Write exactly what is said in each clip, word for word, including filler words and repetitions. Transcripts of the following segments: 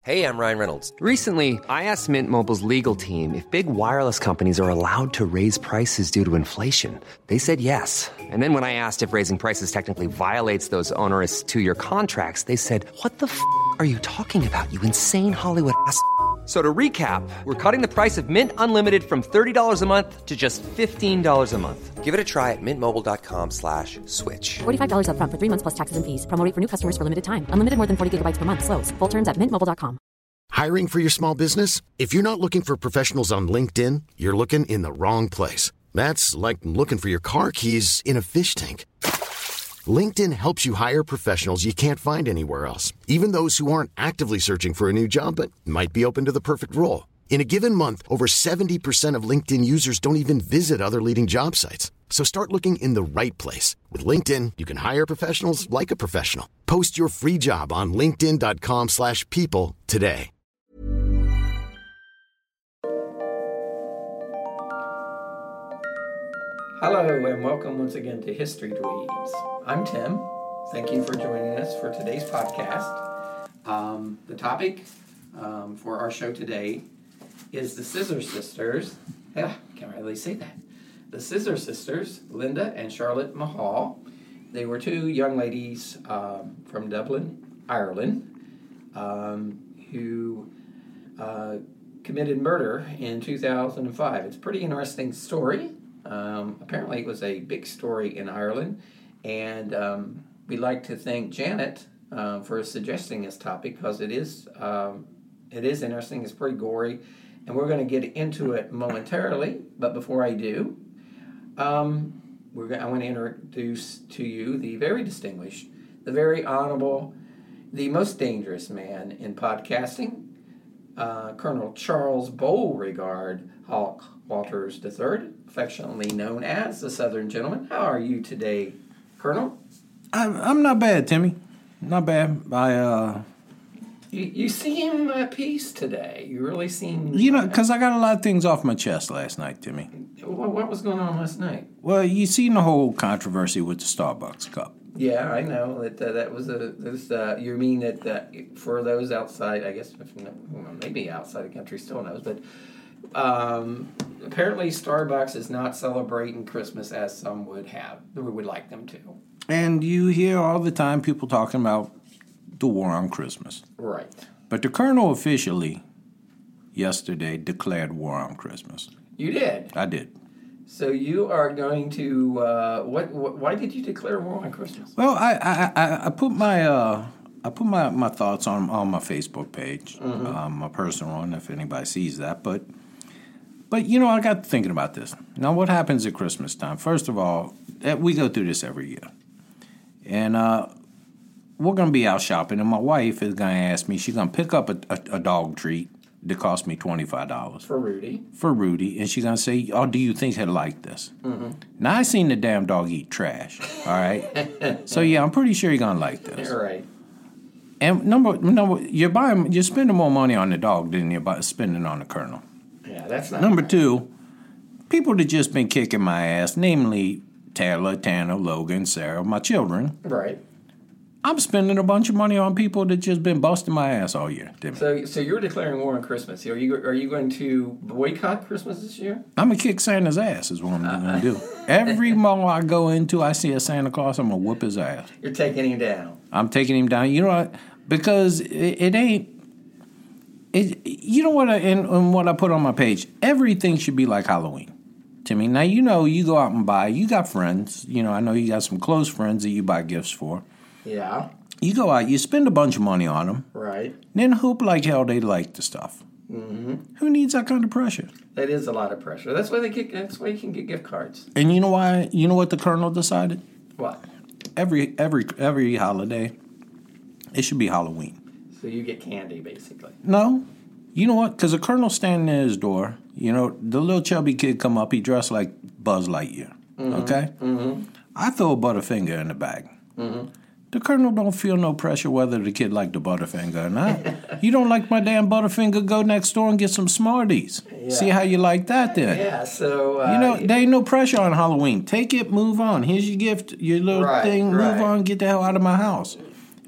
Hey, I'm Ryan Reynolds. Recently, I asked Mint Mobile's legal team if big wireless companies are allowed to raise prices due to inflation. They said yes. And then when I asked if raising prices technically violates those onerous two-year contracts, they said, what the f*** are you talking about, you insane Hollywood ass f- So to recap, we're cutting the price of Mint Unlimited from thirty dollars a month to just fifteen dollars a month. Give it a try at mintmobile.com slash switch. forty-five dollars up front for three months plus taxes and fees. Promo rate for new customers for limited time. Unlimited more than forty gigabytes per month. Slows full terms at mint mobile dot com. Hiring for your small business? If you're not looking for professionals on LinkedIn, you're looking in the wrong place. That's like looking for your car keys in a fish tank. LinkedIn helps you hire professionals you can't find anywhere else, even those who aren't actively searching for a new job but might be open to the perfect role. In a given month, over seventy percent of LinkedIn users don't even visit other leading job sites. So start looking in the right place. With LinkedIn, you can hire professionals like a professional. Post your free job on linkedin.com slash people today. Hello and welcome once again to History Dweebs. I'm Tim. Thank you for joining us for today's podcast. Um, the topic um, for our show today is the Scissor Sisters. Yeah, can't really say that. The Scissor Sisters, Linda and Charlotte Mahal. They were two young ladies um, from Dublin, Ireland, um, who uh, committed murder in two thousand five. It's a pretty interesting story. Um, apparently it was a big story in Ireland, and um, we'd like to thank Janet uh, for suggesting this topic because it is um, it is interesting. It's pretty gory, and we're going to get into it momentarily. But before I do, um, we're going I want to introduce to you the very distinguished, the very honorable, the most dangerous man in podcasting, uh, Colonel Charles Beauregard Hawk Walters the third, affectionately known as the Southern Gentleman. How are you today, Colonel? I'm, I'm not bad, Timmy. Not bad. I, uh... You, you seem at peace today. You really seem... You know, because I got a lot of things off my chest last night, Timmy. What, what was going on last night? Well, you seen the whole controversy with the Starbucks cup. Yeah, I know. That uh, that was a... This, uh, you mean that uh, for those outside, I guess, well, maybe outside the country still knows, but... Um, apparently Starbucks is not celebrating Christmas as some would have, we would like them to. And you hear all the time people talking about the war on Christmas. Right. But the Colonel officially, yesterday, declared war on Christmas. You did? I did. So you are going to, uh, what, what? Why did you declare war on Christmas? Well, I I, I, I put my... Uh, I put my, my thoughts on on my Facebook page, mm-hmm. um, my personal one, if anybody sees that. But, but you know, I got thinking about this. Now, what happens at Christmas time? First of all, we go through this every year. And uh, we're going to be out shopping, and my wife is going to ask me, she's going to pick up a, a, a dog treat that cost me twenty-five dollars. For Rudy. For Rudy. And she's going to say, oh, do you think he'll like this? Mm-hmm. Now, I seen the damn dog eat trash, all right? So, yeah, I'm pretty sure he's going to like this. All right. And number, number, you're buying, you're spending more money on the dog than you're spending on the Colonel. Yeah, that's not Number right. two, people that just been kicking my ass, namely Taylor, Tanner, Logan, Sarah, my children. Right. I'm spending a bunch of money on people that just been busting my ass all year. Timmy. So, so you're declaring war on Christmas. Are you are you going to boycott Christmas this year? I'm gonna kick Santa's ass. Is what I'm uh, gonna do. Every mall I go into, I see a Santa Claus. I'm gonna whoop his ass. You're taking him down. I'm taking him down. You know what? Because it, it ain't. It, you know what? I, and, and what I put on my page. Everything should be like Halloween. Timmy, now you know you go out and buy. You got friends. You know I know you got some close friends that you buy gifts for. Yeah. You go out, you spend a bunch of money on them. Right. Then hope like hell they like the stuff. Mm-hmm. Who needs that kind of pressure? That is a lot of pressure. That's why they get. That's why you can get gift cards. And you know why? You know what the Colonel decided? What? Every every every holiday, it should be Halloween. So you get candy, basically. No. You know what? Because the Colonel's standing at his door. You know, the little chubby kid come up. He dressed like Buzz Lightyear. Mm-hmm. Okay? Mm-hmm. I throw a Butterfinger in the bag. Mm-hmm. The Colonel don't feel no pressure whether the kid like the Butterfinger or not. You don't like my damn Butterfinger, go next door and get some Smarties. Yeah. See how you like that then. Yeah, so... Uh, you know, there ain't no pressure on Halloween. Take it, move on. Here's your gift, your little right, thing, right. move on, get the hell out of my house.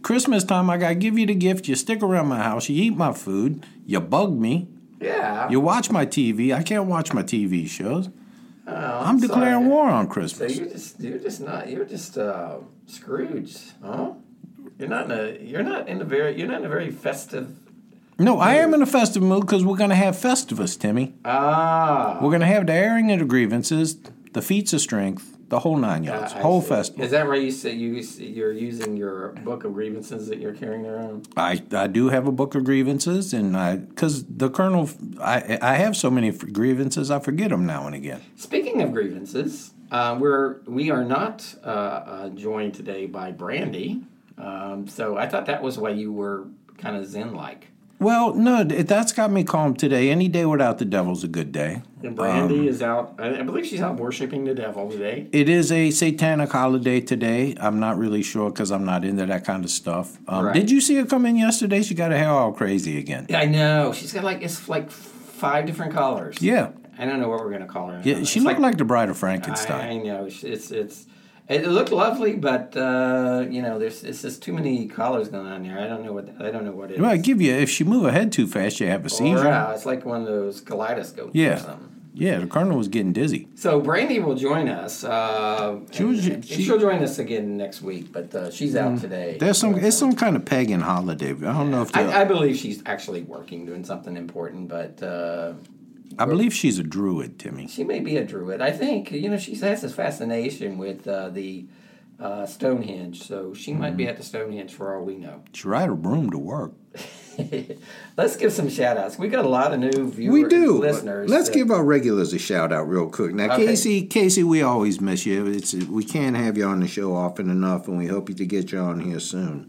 Christmas time, I got to give you the gift. You stick around my house. You eat my food. You bug me. Yeah. You watch my T V. I can't watch my T V shows. Oh, I'm, I'm declaring sorry. war on So Christmas. you're just you're just not you're just uh, Scrooge, huh? You're not in a you're not in a very you're not in a very festive. No, I am in a festive mood because we're going to have Festivus, Timmy. Ah. We're going to have the airing of the grievances, the feats of strength, the whole nine yards, I whole see. festival. Is that where you say you you're using your book of grievances that you're carrying around? I, I do have a book of grievances, and I because the colonel, I I have so many grievances, I forget them now and again. Speaking of grievances, uh, we're we are not uh, uh, joined today by Brandy, um, so I thought that was why you were kind of zen-like. Well, no, that's got me calm today. Any day without the devil's a good day. And Brandy is out. I I believe she's out worshiping the devil today. It is a satanic holiday today. I'm not really sure because I'm not into that kind of stuff. Um, Right. Did you see her come in yesterday? She got her hair all crazy again. I know she's got like it's like five different colors. Yeah. I don't know what we're gonna call her. Yeah, she It's looked like, the Bride of I, Frankenstein. I know it's it's. it's it looked lovely, but uh, you know, there's it's just too many colors going on there. I don't know what I don't know what it is. Well, I give you, if she move her head too fast, you have a seizure. Or, uh, it's like one of those kaleidoscopes or Yeah. something. Yeah, the colonel was getting dizzy. So Brandy will join us. Uh, She was- and- and she- she'll join us again next week, but uh, she's out today. There's some, it's some kind of pagan holiday. I don't know if they, I, I I, believe she's actually working, doing something important, but uh, believe she's a druid, Timmy. she may be a druid. I think, you know, she has this fascination with uh, the uh, Stonehenge, so she might Mm-hmm. be at the Stonehenge for all we know. She ride a broom to work. Let's give some shout outs. We got a lot of new viewers, We do. listeners. Let's that- give our regulars a shout out real quick. Now, Okay. Casey, Casey, we always miss you. It's we can't have you on the show often enough, and we hope to get you on here soon.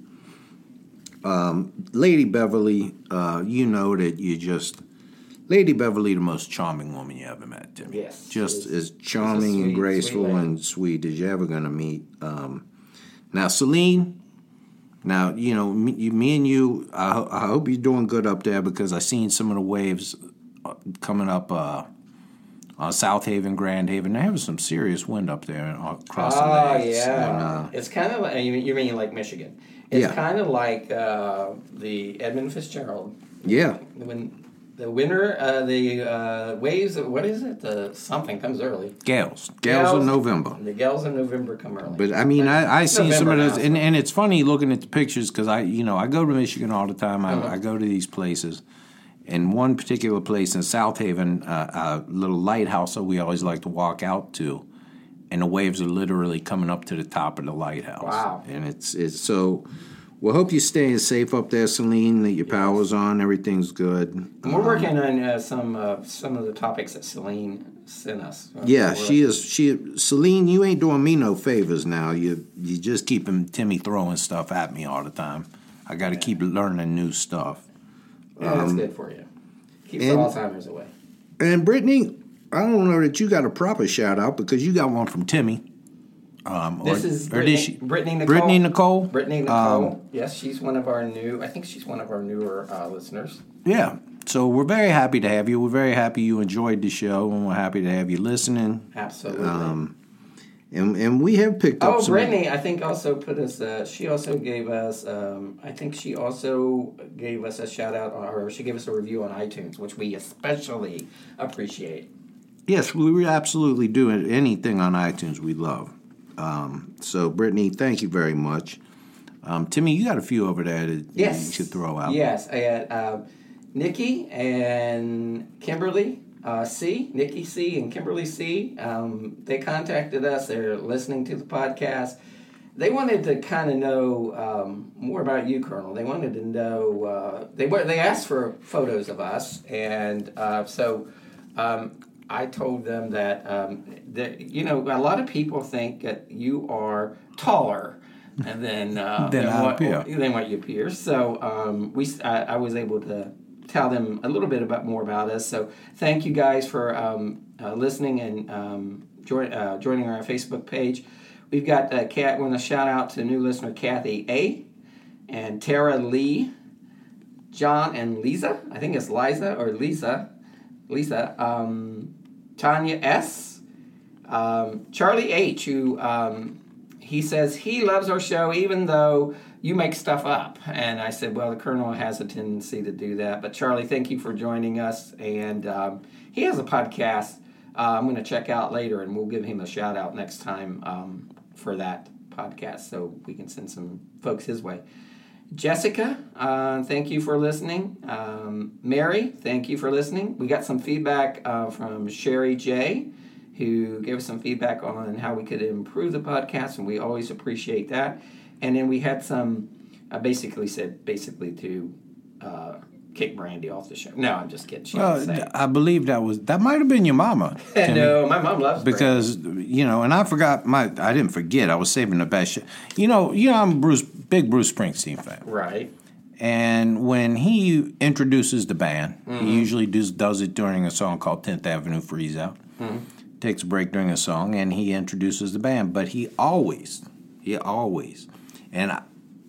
Um, Lady Beverly, uh, you know that you just Lady Beverly, the most charming woman you ever met, Timmy. Yes, just she's- as she's a charming sweet, and graceful sweet lady. and sweet as you're ever gonna meet. Um, now, Celine. Now, you know, me, me and you, I, ho- I hope you're doing good up there because I seen some of the waves uh, coming up uh, on South Haven, Grand Haven. They're having some serious wind up there uh, across Oh, the lakes. yeah. And, uh, It's kind of like, you mean, you mean like Michigan. It's Yeah. kind of like uh, the Edmund Fitzgerald. yeah. When the winter, uh, the uh, waves, what is it? The something comes early. Gales. Gales in November. The gales in November come early. But I mean, I, I It's seen some of November those, now, and, so- and it's funny looking at the pictures because I, you know, I go to Michigan all the time. I, Uh-huh. I go to these places. In one particular place in South Haven, uh, a little lighthouse that we always like to walk out to, and the waves are literally coming up to the top of the lighthouse. Wow. And it's it's so. We hope you're staying safe up there, Celine. That your power's on, everything's good. And we're working on uh, some uh, some of the topics that Celine sent us. Yeah, We're- she is. She Celine, you ain't doing me no favors now. You you just keeping Timmy throwing stuff at me all the time. I got to keep learning new stuff. Yeah, that's good for you. Keeps the and- Alzheimer's away. And Brittany, I don't know that you got a proper shout out because you got one from Timmy. Um, This or, is or Brittany, did she? Brittany Nicole. Brittany Nicole. Brittany Nicole. Um, yes, she's one of our new. I think she's one of our newer uh, listeners. Yeah. So we're very happy to have you. We're very happy you enjoyed the show, and we're happy to have you listening. Absolutely. Um, and and we have picked up oh, some. Brittany, I think also put us. Uh, she also gave us. Um, I think she also gave us a shout out, or she gave us a review on iTunes, which we especially appreciate. Yes, we absolutely do. Anything on iTunes we love. Um, so, Brittany, thank you very much. Um, Timmy, you got a few over there that Yes. you should throw out. Yes, I had uh, Nikki and Kimberly uh, C. Nikki C. and Kimberly C. Um, they contacted us. They're listening to the podcast. They wanted to kind of know um, more about you, Colonel. They wanted to know. Uh, they were. They asked for photos of us, and uh, so. Um, I told them that, um, that, you know, a lot of people think that you are taller and then uh, Than I what, appear. than what you appear. So um, we, I, I was able to tell them a little bit about more about us. So thank you guys for um, uh, listening and um, join, uh, joining our Facebook page. We've got uh, Kat. We want to shout out to new listener Kathy A. and Tara Lee, John and Lisa. I think it's Liza or Lisa. Lisa, um, Tanya S., um, Charlie H., who um, he says he loves our show even though you make stuff up. And I said, well, the Colonel has a tendency to do that. But Charlie, thank you for joining us. And um, he has a podcast uh, I'm going to check out later, and we'll give him a shout out next time um, for that podcast so we can send some folks his way. Jessica, uh, thank you for listening. Um, Mary, thank you for listening. We got some feedback uh, from Sherry J., who gave us some feedback on how we could improve the podcast, and we always appreciate that. And then we had some, I basically said, basically to uh, kick Brandy off the show. No, I'm just kidding. She well, didn't say. I believe that was, that might have been your mama. No, my mom loves because, Brandy. you know, and I forgot, my, I didn't forget, I was saving the best shit. You know, you know, I'm a Bruce, big Bruce Springsteen fan. Right. And when he introduces the band, mm-hmm. he usually does, does it during a song called tenth Avenue Freeze Out. Mm-hmm. Takes a break during a song, and he introduces the band. But he always, he always, and I,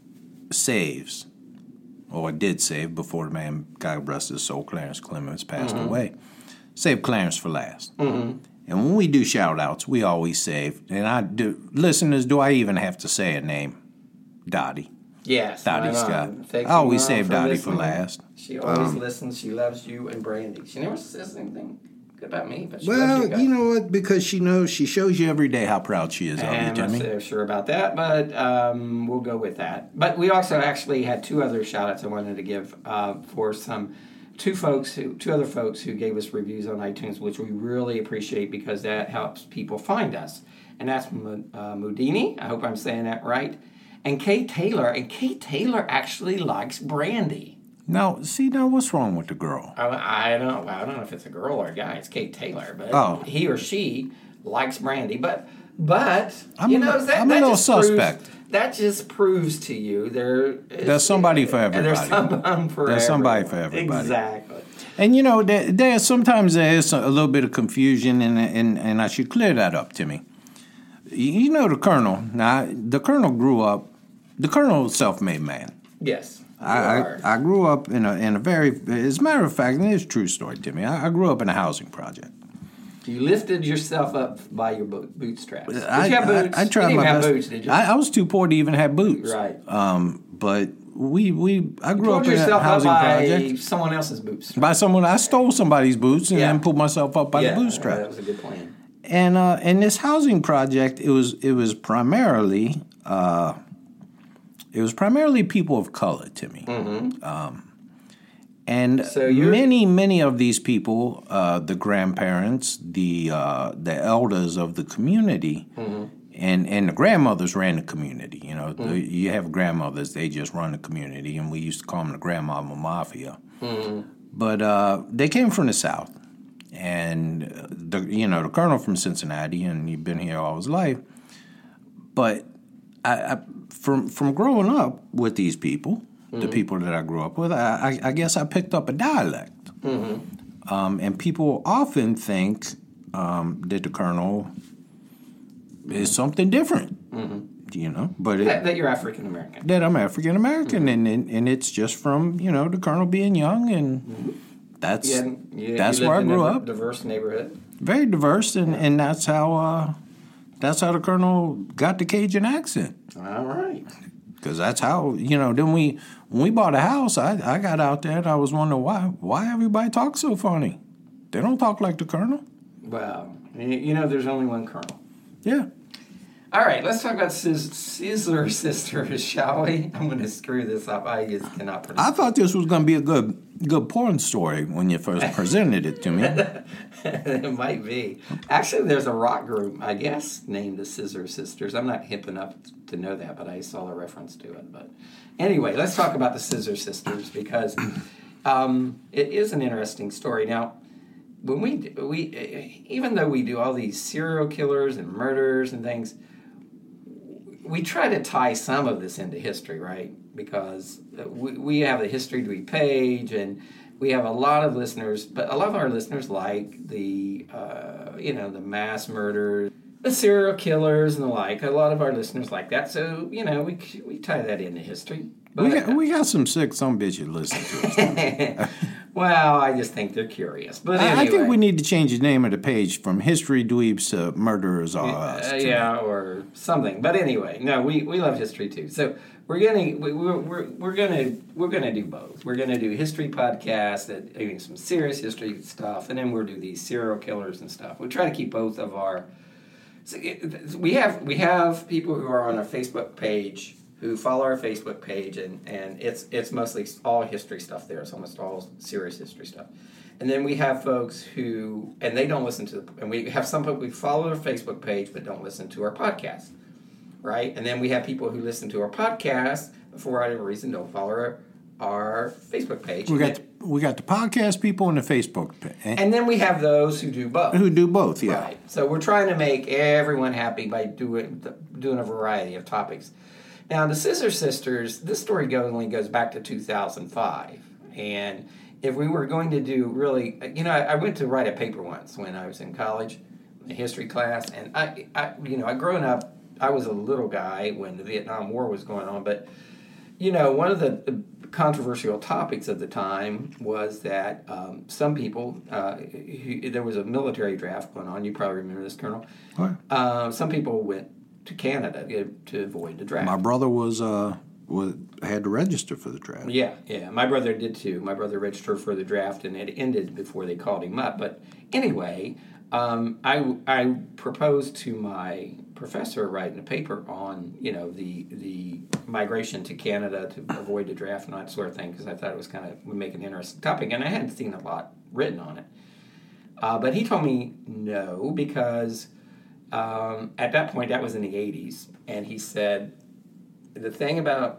saves, or did save before the man, God rest his soul, Clarence Clemens, passed mm-hmm. away. Save Clarence for last. Mm-hmm. And when we do shout-outs, we always save. And I do, listeners, do I even have to say a name? Dottie. Yes. Dottie Mom. Scott. Thank I always you, Mom, save for Dottie listening. for last. She always Um, listens. She loves you and Brandy. She never says anything good about me, but she Well, loves you guys. you know what? Because she knows, she shows you every day how proud she is of you, And I'm Timmy. not so sure about that, but um, we'll go with that. But we also actually had two other shout-outs I wanted to give uh, for some two folks, who, two other folks who gave us reviews on iTunes, which we really appreciate because that helps people find us. And that's M- uh, Mudini, I hope I'm saying that right, and Kate Taylor. And Kate Taylor actually likes Brandy. Now, see, now what's wrong with the girl? I, I don't. I don't know if it's a girl or a guy. It's Kate Taylor, but Oh. he or she likes Brandy. But but I'm you a- know that, I'm a that little just proves- suspect. that just proves to you there. Is, There's somebody for everybody. There's someone for There's somebody everyone. for everybody. Exactly. And, you know, there, there sometimes there is a little bit of confusion, and, and, and I should clear that up, Timmy. You know the Colonel. Now, the Colonel grew up, the Colonel is a self-made man. Yes. you I, are. I I grew up in a in a very, as a matter of fact, and it's a true story, Timmy. I, I grew up in a housing project. You lifted yourself up by your bo- bootstraps. Did I, you have boots? I, I tried you didn't my have best. boots, did you? I, I was too poor to even have boots. Right. Um, but we we I you grew pulled up in a yourself up housing by project. someone else's boots. By someone, I stole somebody's boots and Yeah. then pulled myself up by yeah, the bootstraps. that was a good plan. And uh, in this housing project, it was it was primarily uh, it was primarily people of color, Timmy. Mm-hmm. Um, and So you're- many many of these people, uh, the grandparents, the uh, the elders of the community, mm-hmm. and and the grandmothers ran the community. You know, mm-hmm. the, you have grandmothers; they just run the community, and we used to call them the grandmama mafia. Mm-hmm. But uh, they came from the South. And the you know the Colonel from Cincinnati, and he'd been here all his life. But I, I, from from growing up with these people, mm-hmm. the people that I grew up with, I, I, I guess I picked up a dialect. Mm-hmm. Um, and people often think um, that the Colonel is something different, mm-hmm. you know. But That, it, that you're African American. that I'm African American, mm-hmm. and, and and it's just from you know the Colonel being young and. Mm-hmm. That's You had- you- that's you where I lived in grew a up. Diverse neighborhood. Very diverse, and, and that's how uh, that's how the Colonel got the Cajun accent. All right. Because that's how you know. Then we when we bought a house, I I got out there and I was wondering why why everybody talks so funny. They don't talk like the Colonel. Well, you you know, there's only one Colonel. Yeah. All right, let's talk about Sis- Sizzler Sisters, shall we? I'm going to screw this up. I just cannot pronounce I thought this was going to be a good good porn story when you first presented it to me. It might be. Actually, there's a rock group, I guess, named the Scissor Sisters. I'm not hip enough to know that, but I saw a reference to it. But anyway, let's talk about the Scissor Sisters because um, it is an interesting story. Now, when we we even though we do all these serial killers and murders and things, we try to tie some of this into history, right? Because we, we have the History Dweeb page, and we have a lot of listeners, but a lot of our listeners like the, uh, you know, the mass murders, the serial killers and the like. A lot of our listeners like that, so, you know, we we tie that into history. But, We got, we got some sick some bitch that listen to us. well, I just think they're curious. But I, anyway. I think we need to change the name of the page from History Dweebs to Murderers Are Us. Uh, yeah, or something. But anyway, no, we, we love history too. So we're gonna we, we're we're we're gonna we're gonna do both. We're gonna do history podcasts that doing some serious history stuff, and then we'll do these serial killers and stuff. We try to keep both of our. So it, we have we have people who are on our Facebook page who follow our Facebook page, and, and it's it's mostly all history stuff there. It's almost all serious history stuff. And then we have folks who, and they don't listen to, and we have some people who follow our Facebook page but don't listen to our podcast, right? And then we have people who listen to our podcast but for whatever reason don't follow our, our Facebook page. We got the, we got the podcast people and the Facebook page. And then we have those who do both. Who do both, yeah. Right. So we're trying to make everyone happy by doing doing a variety of topics. Now, the Scissor Sisters, this story go, only goes back to two thousand five, and if we were going to do really, you know, I, I went to write a paper once when I was in college, a history class, and I, I, you know, I growing up, I was a little guy when the Vietnam War was going on, but, you know, one of the controversial topics of the time was that um, some people, uh, who, there was a military draft going on, you probably remember this, Colonel. Right. Uh, some people went to Canada to, to avoid the draft. My brother was... Uh Was, had to register for the draft. Yeah, yeah. My brother did too. My brother registered for the draft, and it ended before they called him up. But anyway, um, I, I proposed to my professor writing a paper on, you know, the the migration to Canada to avoid the draft and that sort of thing, because I thought it was kind of would make an interesting topic, and I hadn't seen a lot written on it. Uh, but he told me no, because um, at that point, that was in the eighties, and he said, The thing about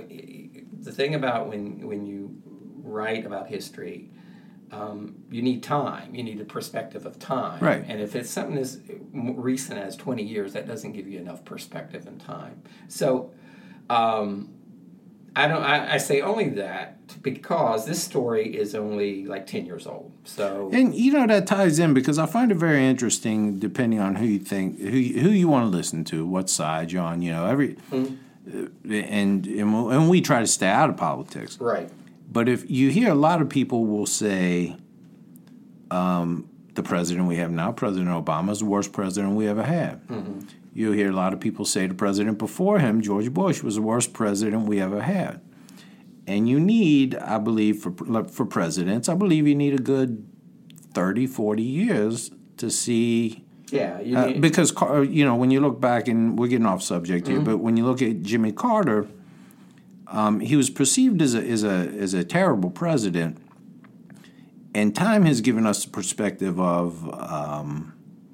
the thing about when when you write about history, um, you need time. You need a perspective of time. Right. And if it's something as recent as twenty years, that doesn't give you enough perspective and time. So, um, I don't. I, I say only that because this story is only like ten years old. So, and you know that ties in because I find it very interesting, depending on who you think, who who you want to listen to, what side you're on. You know, every. Mm-hmm. And, and and we try to stay out of politics. Right. But if you hear a lot of people will say, um, the president we have now, President Obama, is the worst president we ever had. Mm-hmm. You'll hear a lot of people say the president before him, George Bush, was the worst president we ever had. And you need, I believe, for for presidents, I believe you need a good thirty, forty years to see... Yeah, you uh, because you know when you look back, and we're getting off subject here, mm-hmm. but when you look at Jimmy Carter, um, he was perceived as a as a as a terrible president, and time has given us the perspective of um,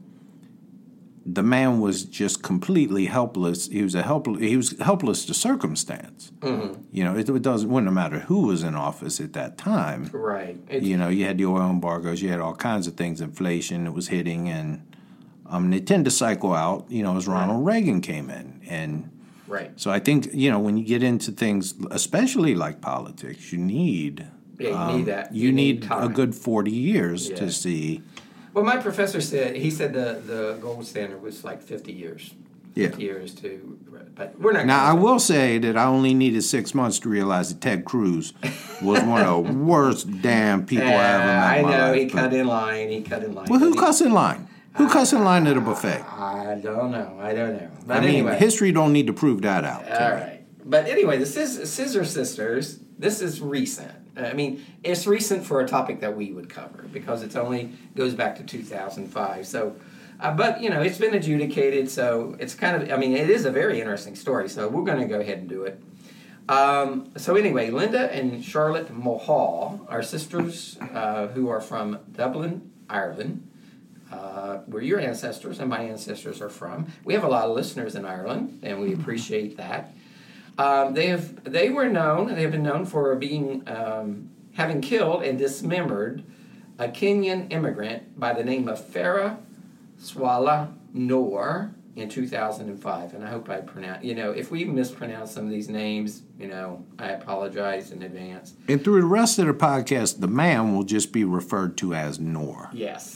the man was just completely helpless. He was a helpless. He was helpless to circumstance. Mm-hmm. You know, it, it doesn't wouldn't matter who was in office at that time. Right. It's, you know, you had the oil embargoes, you had all kinds of things, inflation that was hitting, and. Um, they tend to cycle out, you know, as Ronald right. Reagan came in. And right. so I think, you know, when you get into things, especially like politics, you need... Yeah, you um, need that. You, you need, need a good forty years yeah. to see... Well, my professor said, he said the, the gold standard was like fifty years. fifty yeah. years to... But we're not... Now, I will say that I only needed six months to realize that Ted Cruz was one of the worst damn people uh, I ever met I in my know, life. he but, cut in line, he cut in line. Well, who he, cuts in line? Who cuts in line at a buffet? I don't know. I don't know. But I mean, anyway. history don't need to prove that out. All right. But anyway, the Scissor Sisters, this is recent. I mean, it's recent for a topic that we would cover because it only goes back to two thousand five. So, uh, but, you know, it's been adjudicated, so it's kind of, I mean, it is a very interesting story, so we're going to go ahead and do it. Um, so anyway, Linda and Charlotte Mulhall are sisters uh, who are from Dublin, Ireland. Uh, where your ancestors and my ancestors are from. We have a lot of listeners in Ireland, and we appreciate that. Um, they have they were known, they have been known for being um, having killed and dismembered a Kenyan immigrant by the name of Farah Swala Noor in two thousand five. And I hope I pronounce, you know, if we mispronounce some of these names, you know, I apologize in advance. And through the rest of the podcast, the man will just be referred to as Noor. Yes.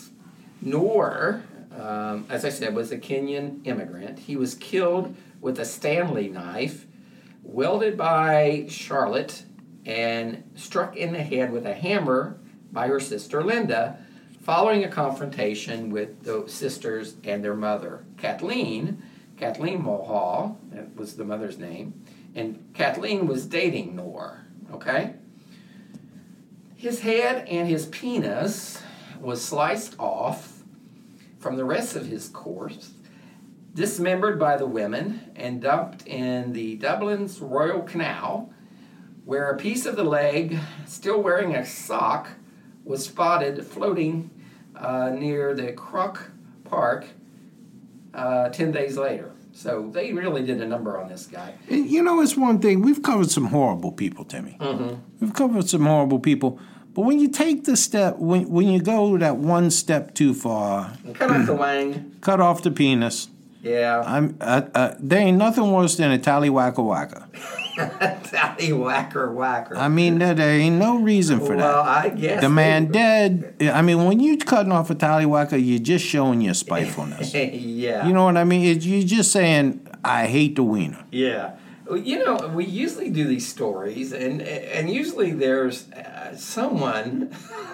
Noor, um, as I said, was a Kenyan immigrant. He was killed with a Stanley knife, welded by Charlotte, and struck in the head with a hammer by her sister Linda, following a confrontation with the sisters and their mother, Kathleen. Kathleen Mulhall, that was the mother's name, and Kathleen was dating Noor, okay? His head and his penis was sliced off from the rest of his corpse, dismembered by the women, and dumped in the Dublin's Royal Canal, where a piece of the leg, still wearing a sock, was spotted floating uh, near the Crook Park uh, ten days later. So they really did a number on this guy. And you know, it's one thing. We've covered some horrible people, Timmy. Mm-hmm. We've covered some horrible people. But when you take the step, when when you go that one step too far, Cut off the wang. cut off the penis. Yeah. I'm. Uh, uh, there ain't nothing worse than a tallywhacker whacker. Tallywhacker whacker. I mean, there, there ain't no reason for well, that. I guess. The man they- dead. I mean, when you cutting off a tallywhacker, you're just showing your spitefulness. yeah. You know what I mean? It, you're just saying, I hate the wiener. Yeah. Well, you know, we usually do these stories, and and usually there's uh, someone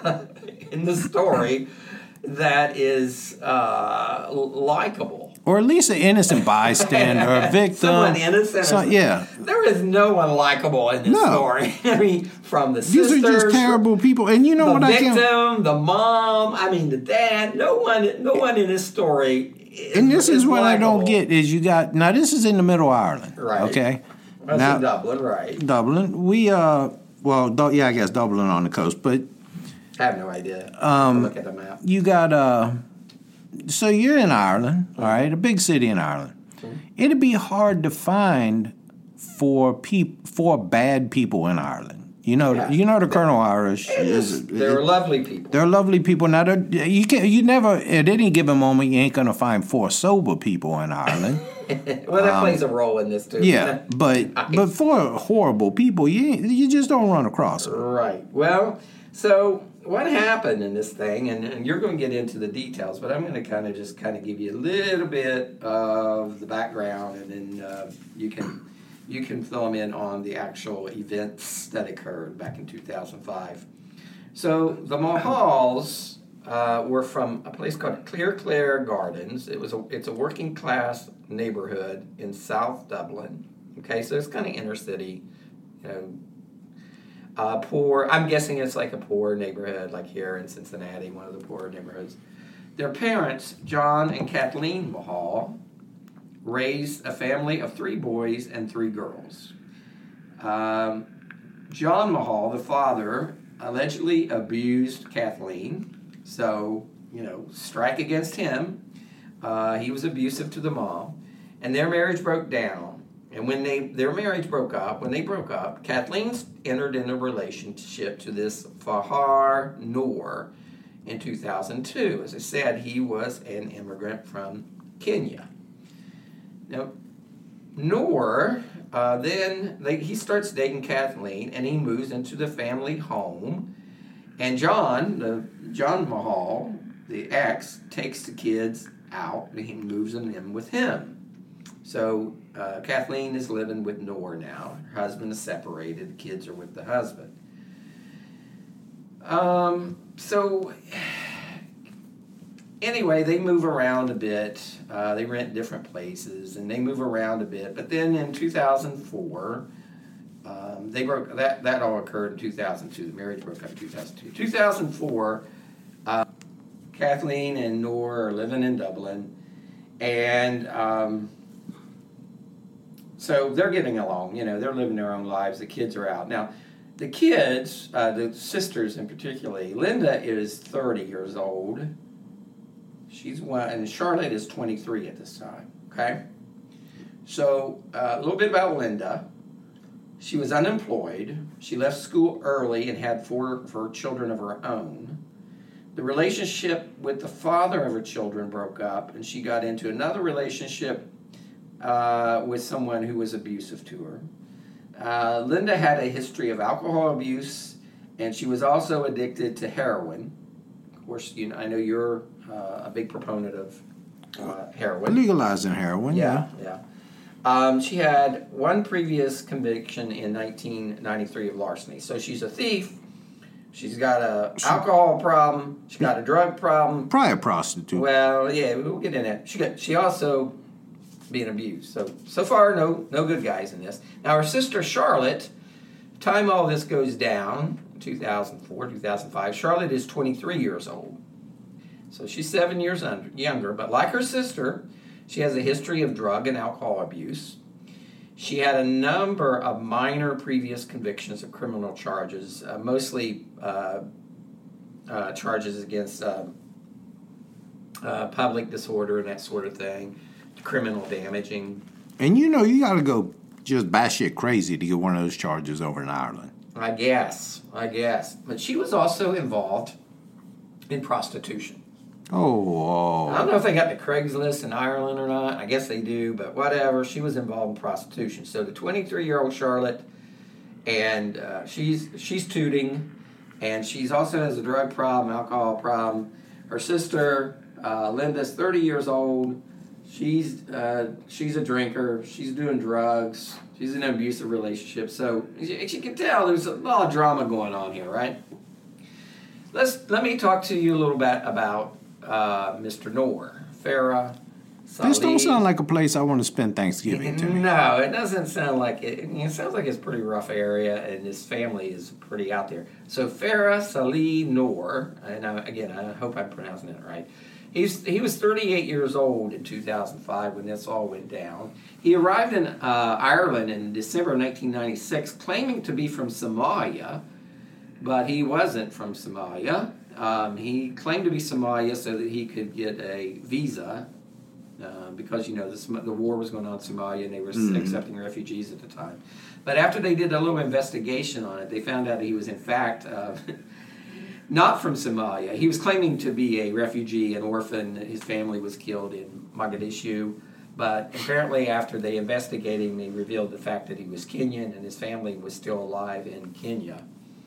in the story that is uh, likable. Or at least an innocent bystander, a victim. Someone innocent. So, yeah. There is no one likable in this No. story. I mean, from the These sisters, are just terrible people. And you know the what I victim, can't... the mom. I mean, the dad. No one. No one in this story. Is, And this is what I don't likable. get is you got... Now, this is in the middle of Ireland. Right. Okay? That's now, in Dublin, right? Dublin. We, uh... Well, Du- yeah, I guess Dublin on the coast. But I have no idea. Um, look at the map. you got... uh. So you're in Ireland, all right? A big city in Ireland. Mm-hmm. It'd be hard to find for peop- for bad people in Ireland. You know, Yeah. you know the Colonel Irish. Is, They're lovely people. They're lovely people. Now, they're- you can you never at any given moment you ain't gonna find four sober people in Ireland. Well, that plays a role in this too. um, Yeah, but but for horrible people, you ain't- you just don't run across them. Right. Well, so what happened in this thing, and, and you're going to get into the details, but I'm going to kind of just kind of give you a little bit of the background, and then uh, you can you can fill them in on the actual events that occurred back in two thousand five. So the Mahals uh, were from a place called Clear Clare Gardens. It was a, it's a working class neighborhood in South Dublin. Okay, so it's kind of inner city, you know. Uh, poor, I'm guessing it's like a poor neighborhood, like here in Cincinnati, one of the poorer neighborhoods. Their parents, John and Kathleen Mahal, raised a family of three boys and three girls. Um, John Mahal, the father, allegedly abused Kathleen, so, you know, strike against him. Uh, he was abusive to the mom, and their marriage broke down. And when they their marriage broke up, when they broke up, Kathleen entered in a relationship to this Fahar Noor in two thousand two. As I said, he was an immigrant from Kenya. Now, Noor, uh, then they, he starts dating Kathleen, and he moves into the family home. And John, the John Mahal, the ex, takes the kids out, and he moves them in with him. So uh, Kathleen is living with Noor now. Her husband is separated. The kids are with the husband. Um, so anyway, they move around a bit. Uh, they rent different places, and they move around a bit. But then in two thousand four, um, they broke. That that all occurred in two thousand two. The marriage broke up in two thousand two. two thousand four, uh, Kathleen and Noor are living in Dublin, and um, so they're getting along. You know, they're living their own lives. The kids are out now. The kids, uh, the sisters in particular, Linda is thirty years old. She's one, and Charlotte is twenty-three at this time. Okay, so uh, a little bit about Linda. She was unemployed. She left school early and had four, four children of her own. The relationship with the father of her children broke up, and she got into another relationship uh, with someone who was abusive to her. Uh, Linda had a history of alcohol abuse, and she was also addicted to heroin. Of course, you know, I know you're uh, a big proponent of uh, heroin. Legalizing heroin, yeah. Yeah, yeah. Um, she had one previous conviction in nineteen ninety-three of larceny. So she's a thief. She's got a alcohol problem. She's got a drug problem. Probably a prostitute. Well, yeah, we'll get in it. She got. She also being abused. So, so far, no no good guys in this. Now, her sister Charlotte, time all this goes down, two thousand four, two thousand five, Charlotte is twenty-three years old. So she's seven years under, younger, but like her sister, she has a history of drug and alcohol abuse. She had a number of minor previous convictions of criminal charges, uh, mostly uh, uh, charges against uh, uh, public disorder and that sort of thing, criminal damaging. And you know, you got to go just batshit crazy to get one of those charges over in Ireland. I guess, I guess. But she was also involved in prostitution. Oh, I don't know if they got the Craigslist in Ireland or not. I guess they do, but whatever. She was involved in prostitution. So the twenty-three-year-old Charlotte, and uh, she's she's tooting, and she's also has a drug problem, alcohol problem. Her sister, uh, Linda's thirty years old. She's uh, she's a drinker. She's doing drugs. She's in an abusive relationship. So as you can tell, there's a lot of drama going on here, right? Let's let me talk to you a little bit about uh, Mister Noor, Farah Salih. This don't sound like a place I want to spend Thanksgiving to me. No, it doesn't sound like it. It sounds like it's a pretty rough area, and his family is pretty out there. So Farah Salih Noor, and I, again, I hope I'm pronouncing it right. He's, he was thirty-eight years old in two thousand five when this all went down. He arrived in uh, Ireland in December of nineteen ninety-six, claiming to be from Somalia, but he wasn't from Somalia. Um, he claimed to be Somalia so that he could get a visa, uh, because, you know, the, the war was going on in Somalia and they were mm-hmm. accepting refugees at the time. But after they did a little investigation on it, they found out he was, in fact, uh, not from Somalia. He was claiming to be a refugee, an orphan. His family was killed in Mogadishu. But apparently after they investigated him, they revealed the fact that he was Kenyan and his family was still alive in Kenya.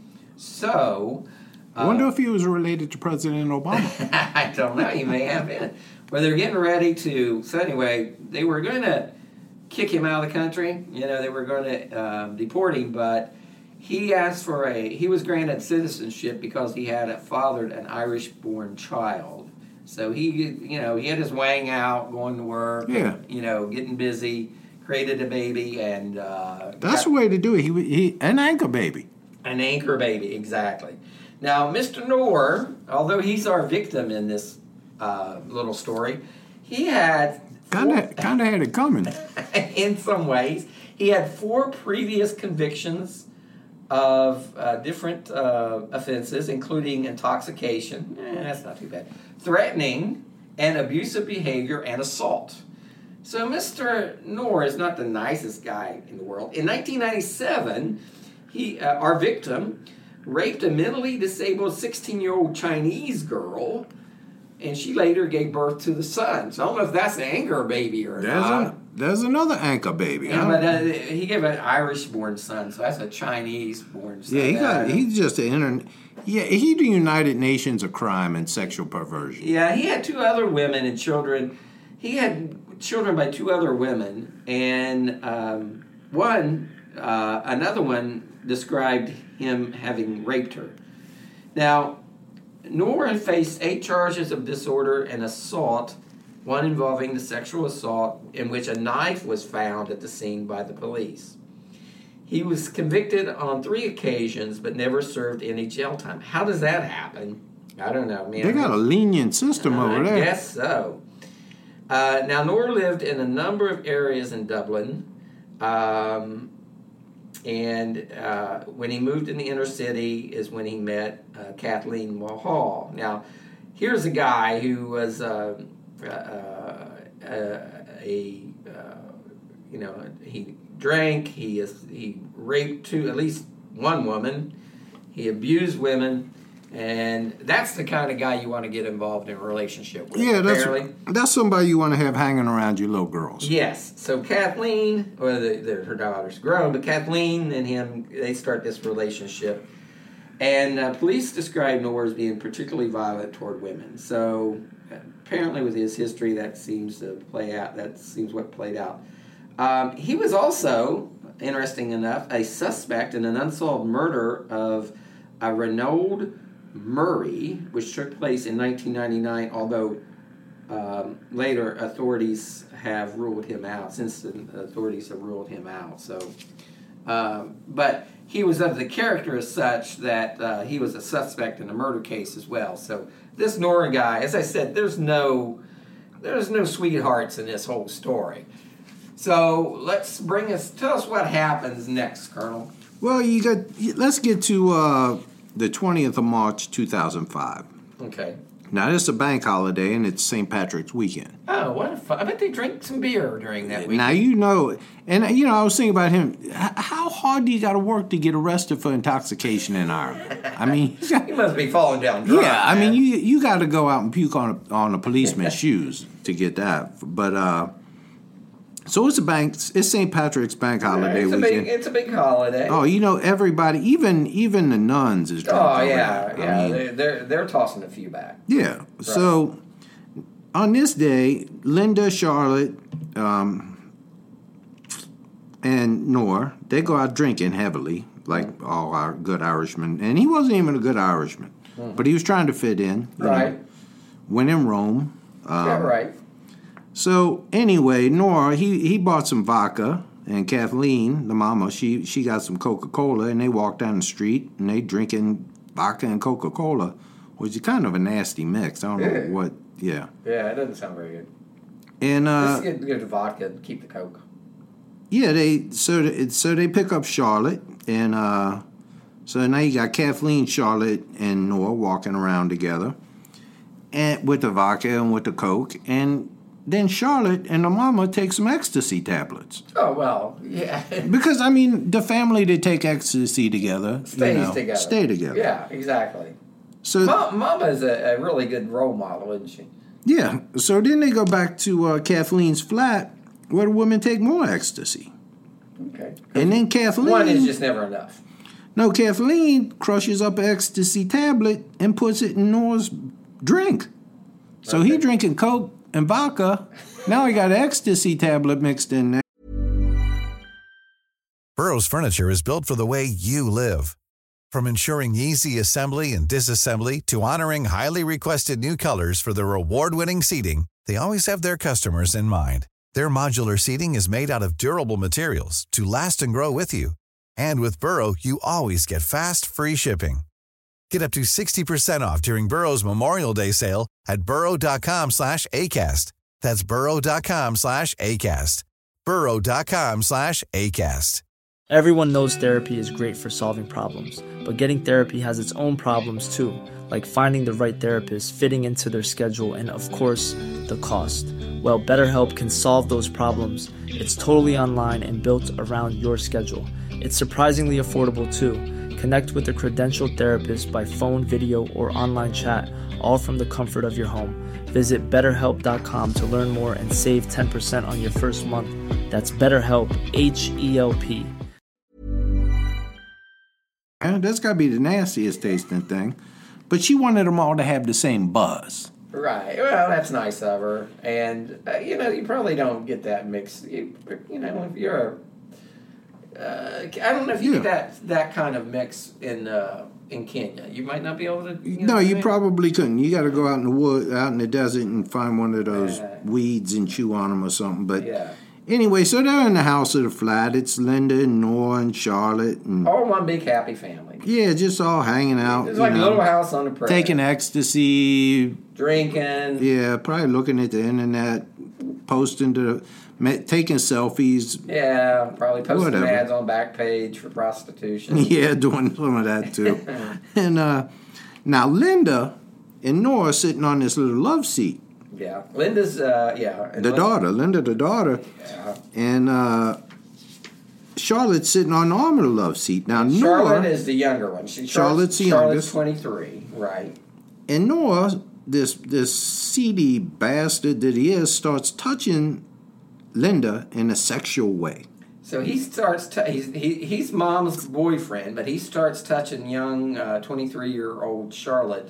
So... I wonder uh, if he was related to President Obama. I don't know. He may have been. Well, they're getting ready to... So anyway, they were going to kick him out of the country. You know, they were going to um, deport him, but he asked for a... He was granted citizenship because he had a, fathered an Irish-born child. So he, you know, he had his wang out, going to work, yeah. and, you know, getting busy, created a baby, and... Uh, That's the way to do it. He, he An anchor baby. An anchor baby, exactly. Now, Mister Noor, although he's our victim in this uh, little story, he had... Kind of kind of had it coming. In some ways. He had four previous convictions of uh, different uh, offenses, including intoxication, eh, that's not too bad, threatening, and abusive behavior, and assault. So Mister Noor is not the nicest guy in the world. In nineteen ninety-seven, he, uh, our victim... raped a mentally disabled sixteen-year-old Chinese girl, and she later gave birth to the son. So I don't know if that's an anchor baby or there's not. A, there's another anchor baby. Yeah, huh? but uh, he gave an Irish-born son, so that's a Chinese-born son. Yeah, he got, he's just an inter. Yeah, he the United Nations of crime and sexual perversion. Yeah, he had two other women and children. He had children by two other women, and um, one, uh, another one described him having raped her. Now, Noor had faced eight charges of disorder and assault, one involving the sexual assault in which a knife was found at the scene by the police. He was convicted on three occasions but never served any jail time. How does that happen? I don't know, man. They got a lenient system uh, over there. I guess so. Uh, now, Noor lived in a number of areas in Dublin. Um... And uh, when he moved in the inner city is when he met uh, Kathleen Mulhall. Now, here's a guy who was uh, uh, uh, a, uh, you know, he drank, he is, he raped two, at least one woman, he abused women, and that's the kind of guy you want to get involved in a relationship with. Yeah, that's apparently. that's somebody you want to have hanging around your little girls. Yes. So Kathleen, or the, the, her daughter's grown, but Kathleen and him, they start this relationship. And uh, police describe Noor as being particularly violent toward women. So apparently with his history, that seems to play out. That seems what played out. Um, he was also, interesting enough, a suspect in an unsolved murder of a Renaud Murray, which took place in nineteen ninety-nine, although um, later authorities have ruled him out. Since the authorities have ruled him out, so um, but he was of the character as such that uh, he was a suspect in a murder case as well. So this Nora guy, as I said, there's no there's no sweethearts in this whole story. So let's bring us tell us what happens next, Colonel. Well, you got. Let's get to uh, the twentieth of March, two thousand five. Okay. Now, this is a bank holiday, and it's Saint Patrick's weekend. Oh, what a fun. I bet they drink some beer during that weekend. Now, you know, and, you know, I was thinking about him. How hard do you got to work to get arrested for intoxication in Ireland? I mean, he must be falling down dry. Yeah, I man. mean, you you got to go out and puke on a, on a policeman's shoes to get that. But, uh, so it's a bank, it's Saint Patrick's bank holiday it's a weekend. big, it's a big holiday. Oh, you know, everybody, even even the nuns is drunk. Oh, yeah, already. yeah. I mean, they're, they're, they're tossing a few back. Yeah. Right. So on this day, Linda, Charlotte, um, and Nora, they go out drinking heavily, like mm. all our good Irishmen. And he wasn't even a good Irishman, mm. but he was trying to fit in. Right. Know, when in Rome. Um, yeah, right. So anyway, Nora, he, he bought some vodka, and Kathleen, the mama, she she got some Coca-Cola, and they walked down the street, and they drinking vodka and Coca-Cola, which is kind of a nasty mix. I don't know yeah. what, yeah. Yeah, it doesn't sound very good. And uh, Just get, get the vodka and keep the Coke. Yeah, they so they, so they pick up Charlotte, and uh, so now you got Kathleen, Charlotte, and Nora walking around together, and with the vodka and with the Coke, and then Charlotte and the mama take some ecstasy tablets. Oh, well, yeah. Because, I mean, the family that take ecstasy together, Stays you know, together. stay together. Yeah, exactly. So, Mom, Mama is a, a really good role model, isn't she? Yeah. So then they go back to uh, Kathleen's flat where the women take more ecstasy. Okay. And then Kathleen... One is just never enough. No, Kathleen crushes up an ecstasy tablet and puts it in Nora's drink. So okay. he drinking Coke and vodka. Now he got an ecstasy tablet mixed in there. Burrow's furniture is built for the way you live. From ensuring easy assembly and disassembly to honoring highly requested new colors for their award-winning seating, they always have their customers in mind. Their modular seating is made out of durable materials to last and grow with you. And with Burrow, you always get fast, free shipping. Get up to sixty percent off during Burrow's Memorial Day sale at burrow.com slash ACAST. That's burrow.com slash ACAST. burrow.com slash ACAST. Everyone knows therapy is great for solving problems, but getting therapy has its own problems too, like finding the right therapist, fitting into their schedule, and of course, the cost. Well, BetterHelp can solve those problems. It's totally online and built around your schedule. It's surprisingly affordable too. Connect with a credentialed therapist by phone, video, or online chat, all from the comfort of your home. Visit better help dot com to learn more and save ten percent on your first month. That's BetterHelp, H E L P. And that's got to be the nastiest tasting thing. But she wanted them all to have the same buzz. Right. Well, that's nice of her. And, uh, you know, you probably don't get that mix. You, you know, if you're a... Uh, I don't know if you yeah. get that that kind of mix in uh, in Kenya. You might not be able to. You know no, you I mean? probably couldn't. You got to go out in the wood, out in the desert, and find one of those uh, weeds and chew on them or something. But yeah. Anyway, so they're in the house of the flat. It's Linda and Nora and Charlotte and all one big happy family. Yeah, just all hanging out. It's like know, a little house on the prairie. Taking ecstasy, drinking. Yeah, probably looking at the internet, posting to. Taking selfies. Yeah, probably posting whatever. ads on Backpage for prostitution. Yeah, doing some of that too. and uh, now Linda and Nora sitting on this little love seat. Yeah, Linda's, uh, yeah. The Linda, daughter, Linda the daughter. Yeah. And uh, Charlotte's sitting on the arm of the love seat. Now and Nora. Charlotte is the younger one. She, Charlotte's the Charlotte's youngest. twenty-three, right. And Nora, this, this seedy bastard that he is, starts touching Linda in a sexual way. So he starts. T- he's he, he's mom's boyfriend, but he starts touching young uh, twenty-three-year-old Charlotte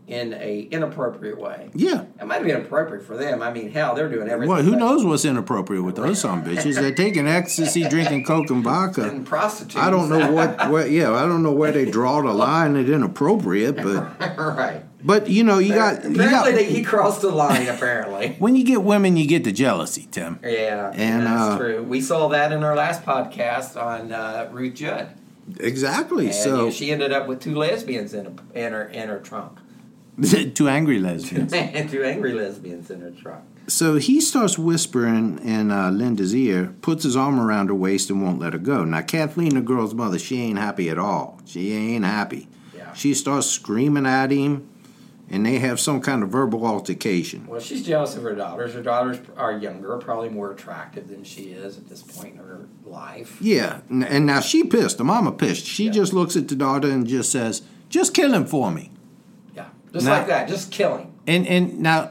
in a inappropriate way. Yeah. It might have been appropriate for them. I mean, hell, they're doing everything. Well, who but- knows what's inappropriate with those some bitches? They're taking ecstasy, drinking coke and vodka. And prostitutes. I don't know what, what, yeah, I don't know where they draw the line at inappropriate, but, Right. but you know, you got, you Apparently, got they, he crossed the line, apparently. when you get women, you get the jealousy, Tim. Yeah, And, that's uh, true. We saw that in our last podcast on uh, Ruth Judd. Exactly. And So you know, she ended up with two lesbians in, a, in, her, in her trunk. two angry lesbians. And two angry lesbians in her trunk. So he starts whispering in uh, Linda's ear, puts his arm around her waist and won't let her go. Now, Kathleen, the girl's mother, she ain't happy at all. She ain't happy. Yeah. She starts screaming at him, and they have some kind of verbal altercation. Well, she's jealous of her daughters. Her daughters are younger, probably more attractive than she is at this point in her life. Yeah, and and now she pissed. The mama pissed. She Yeah. just looks at the daughter and just says, just kill him for me. Yeah, just Now- like that. Just killing. And and now,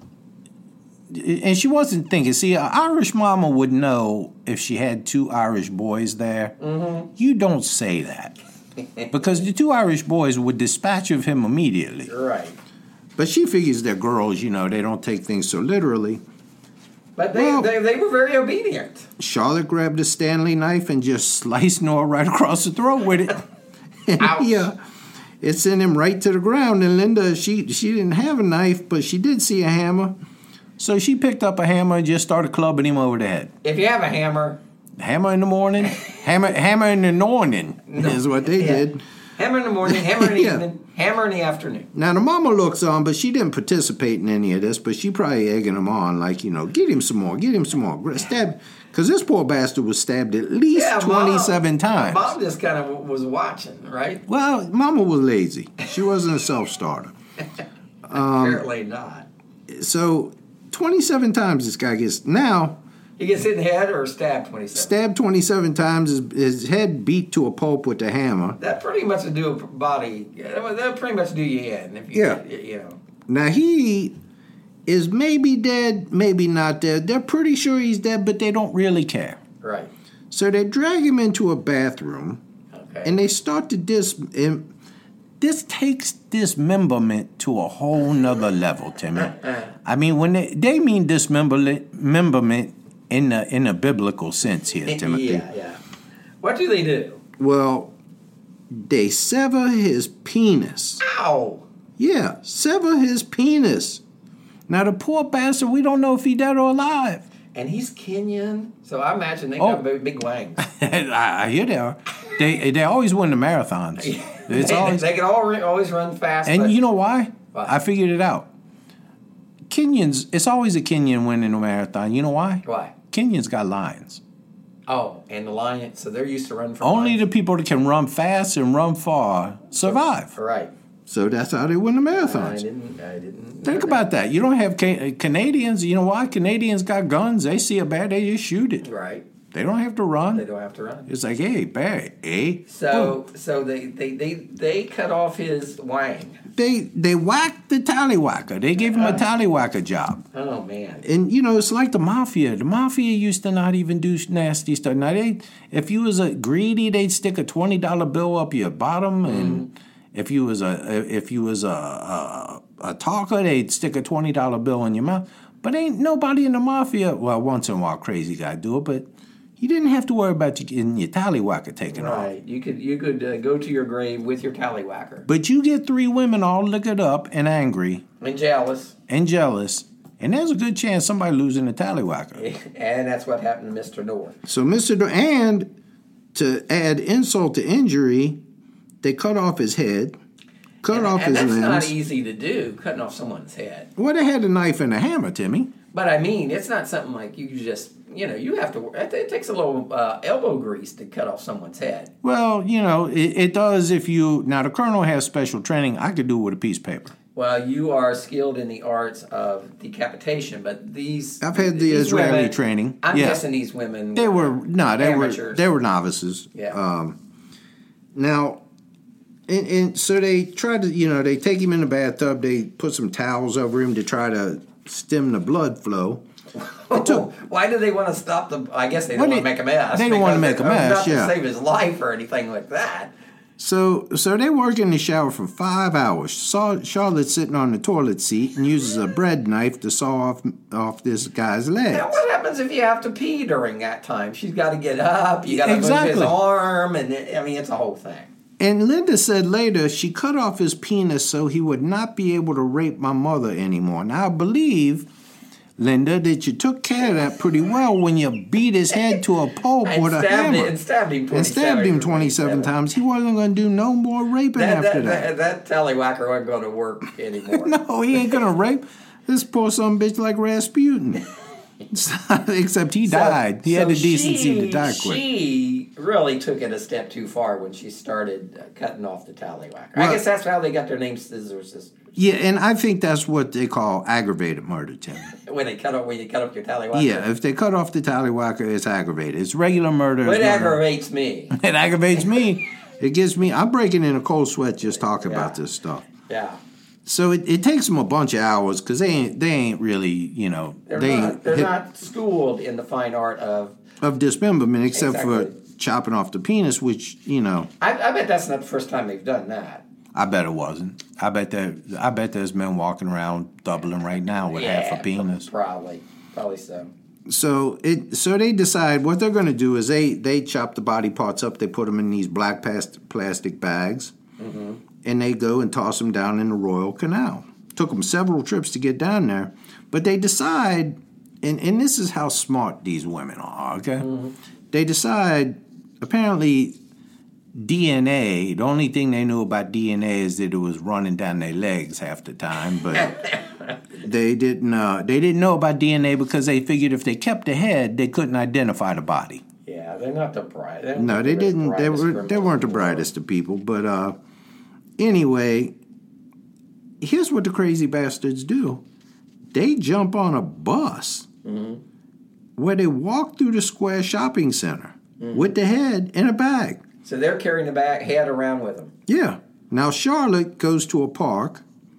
and she wasn't thinking. See, an Irish mama would know if she had two Irish boys there. Mm-hmm. You don't say that because the two Irish boys would dispatch of him immediately. Right. But she figures they're girls. You know, they don't take things so literally. But they, Well- they, they were very obedient. Charlotte grabbed a Stanley knife and just sliced Noah right across the throat with it. And Ouch. yeah, it sent him right to the ground. And Linda, she she didn't have a knife, but she did see a hammer. So she picked up a hammer and just started clubbing him over the head. If you have a hammer, Hammer in the morning, hammer hammer in the morning is what they Yeah. did. hammer in the morning, hammer in the Yeah. evening, hammer in the afternoon. Now the mama looks on, but she didn't participate in any of this. But she probably egging him on, like, you know, get him some more, get him some more, Gra- stab, because this poor bastard was stabbed at least Yeah, twenty-seven Mom, times. Mom just kind of was watching, right? Well, mama was lazy. She wasn't a self-starter. Um, Apparently not. So twenty-seven times this guy gets now He gets hit in the head or stabbed twenty-seven. stabbed twenty-seven times. His, his head beat to a pulp with the hammer. That pretty much would do a body. That would pretty much do you in. If you, Yeah. You know. Now he is maybe dead, maybe not dead. They're pretty sure he's dead, but they don't really care. Right. So they drag him into a bathroom, Okay. and they start to dis. And this takes dismemberment to a whole nother level, Timmy. I mean, when they they mean dismemberment in the in a biblical sense here, Timothy. Yeah, yeah. What do they do? Well, they sever his penis. Ow! Yeah, sever his penis. Now the poor bastard, we don't know if he dead or alive. And he's Kenyan, so I imagine they Oh. got big, big wangs. I, I hear they are. They they always win the marathons. It's they, always, they can all re- always run fast. and but you know why? Why? I figured it out. Kenyans, it's always a Kenyan winning a marathon. You know why? Why? Kenyans got lions. Oh, and the lion. So they're used to run from Only the lions. people that can run fast and run far survive. Right. So that's how they win the I marathons. didn't. I didn't. Think know about that. You don't have Ca- Canadians. You know why? Canadians got guns. They see a bear, they just shoot it. that. Right. They don't have to run. They don't have to run. It's like, hey, bear, eh? So, so they, they, they, they cut off his wang. They they whacked the tallywhacker. They gave him a tallywhacker job. Oh man. And you know, it's like the mafia. The mafia used to not even do nasty stuff. Now they, if you was a greedy, they'd stick a twenty dollar bill up your bottom, and if you was a if you was a a, a talker, they'd stick a twenty dollar bill in your mouth. But ain't nobody in the mafia. Well, once in a while, crazy guy do it, but you didn't have to worry about you getting your tallywhacker taken off. Right. You could you could uh, go to your grave with your tallywhacker. But you get three women all liquored up and angry And jealous. and jealous, and there's a good chance somebody losing the tallywhacker. And that's what happened to Mister North. So Mister Do- and to add insult to injury, they cut off his head, cut and, off and his that's limbs. not easy to do, cutting off someone's head. Well, they had a knife and a hammer, Timmy. But I mean, it's not something like you just, you know, you have to, it, it takes a little uh, elbow grease to cut off someone's head. Well, you know, it, it does if you... Now, the colonel has special training. I could do it with a piece of paper. Well, you are skilled in the arts of decapitation, but these... I've had the these Israeli women- training. I'm Yeah. guessing these women... They were... No, they were amateurs. they were novices. Yeah. Um, now, and, and so they tried to, you know, they take him in the bathtub. They put some towels over him to try to stem the blood flow. Oh, why do they want to stop the... I guess they don't Well, want to they- make a mess. they don't want to because make a they're mess, Not yeah. to save his life or anything like that. So so they work in the shower for five hours. Saw Charlotte's sitting on the toilet seat and uses a bread knife to saw off off this guy's legs. Now, what happens if you have to pee during that time? She's got to get up. You got to Exactly. move his arm, and it, I mean, it's a whole thing. And Linda said later she cut off his penis so he would not be able to rape my mother anymore. Now I believe, Linda, that you took care of that pretty well when you beat his head to a pulp And with a stabbed hammer. it- and stabbed him And stabbed him twenty-seven times. He wasn't going to do no more raping That, after that, that. that, that tallywhacker wasn't going to work anymore. No, he ain't going to rape this poor son bitch like Rasputin. Except he So- died. He had so the decency she, to die quick. She really took it a step too far when she started uh, cutting off the tallywhacker. Well- I guess that's how they got their name, Scissor Sisters. Yeah, and I think that's what they call aggravated murder, Tim. When they cut off, when you cut off your tallywhacker. Yeah, if they cut off the tallywhacker, it's aggravated. It's regular murder. What It's murder. aggravates me? It aggravates me. It gives me. I'm breaking in a cold sweat just talking Yeah. about this stuff. Yeah. So it, it takes them a bunch of hours because they ain't they ain't really you know They're, they not, ain't they're hip- not schooled in the fine art of. of dismemberment except Exactly. for chopping off the penis, which you know I, I bet that's not the first time they've done that. I bet it wasn't. I bet there I bet there's men walking around Dublin right now with half a penis. Probably. Probably so. So it so they decide what they're going to do is they they chop the body parts up. They put them in these black past, plastic bags, Mm-hmm. and they go and toss them down in the Royal Canal. Took them several trips to get down there, but they decide, and and this is how smart these women are. Okay, Mm-hmm. they decide apparently D N A. The only thing they knew about D N A is that it was running down their legs half the time, but. They didn't. Uh, they didn't know about D N A because they figured if they kept the head, they couldn't identify the body. Yeah, they're not the bright. No, they didn't. They were. They weren't the brightest of people. But uh, anyway, here's what the crazy bastards do: they jump on a bus Mm-hmm. where they walk through the square shopping center Mm-hmm. with the head in a bag. So they're carrying the back head around with them. Yeah. Now Charlotte goes to a park.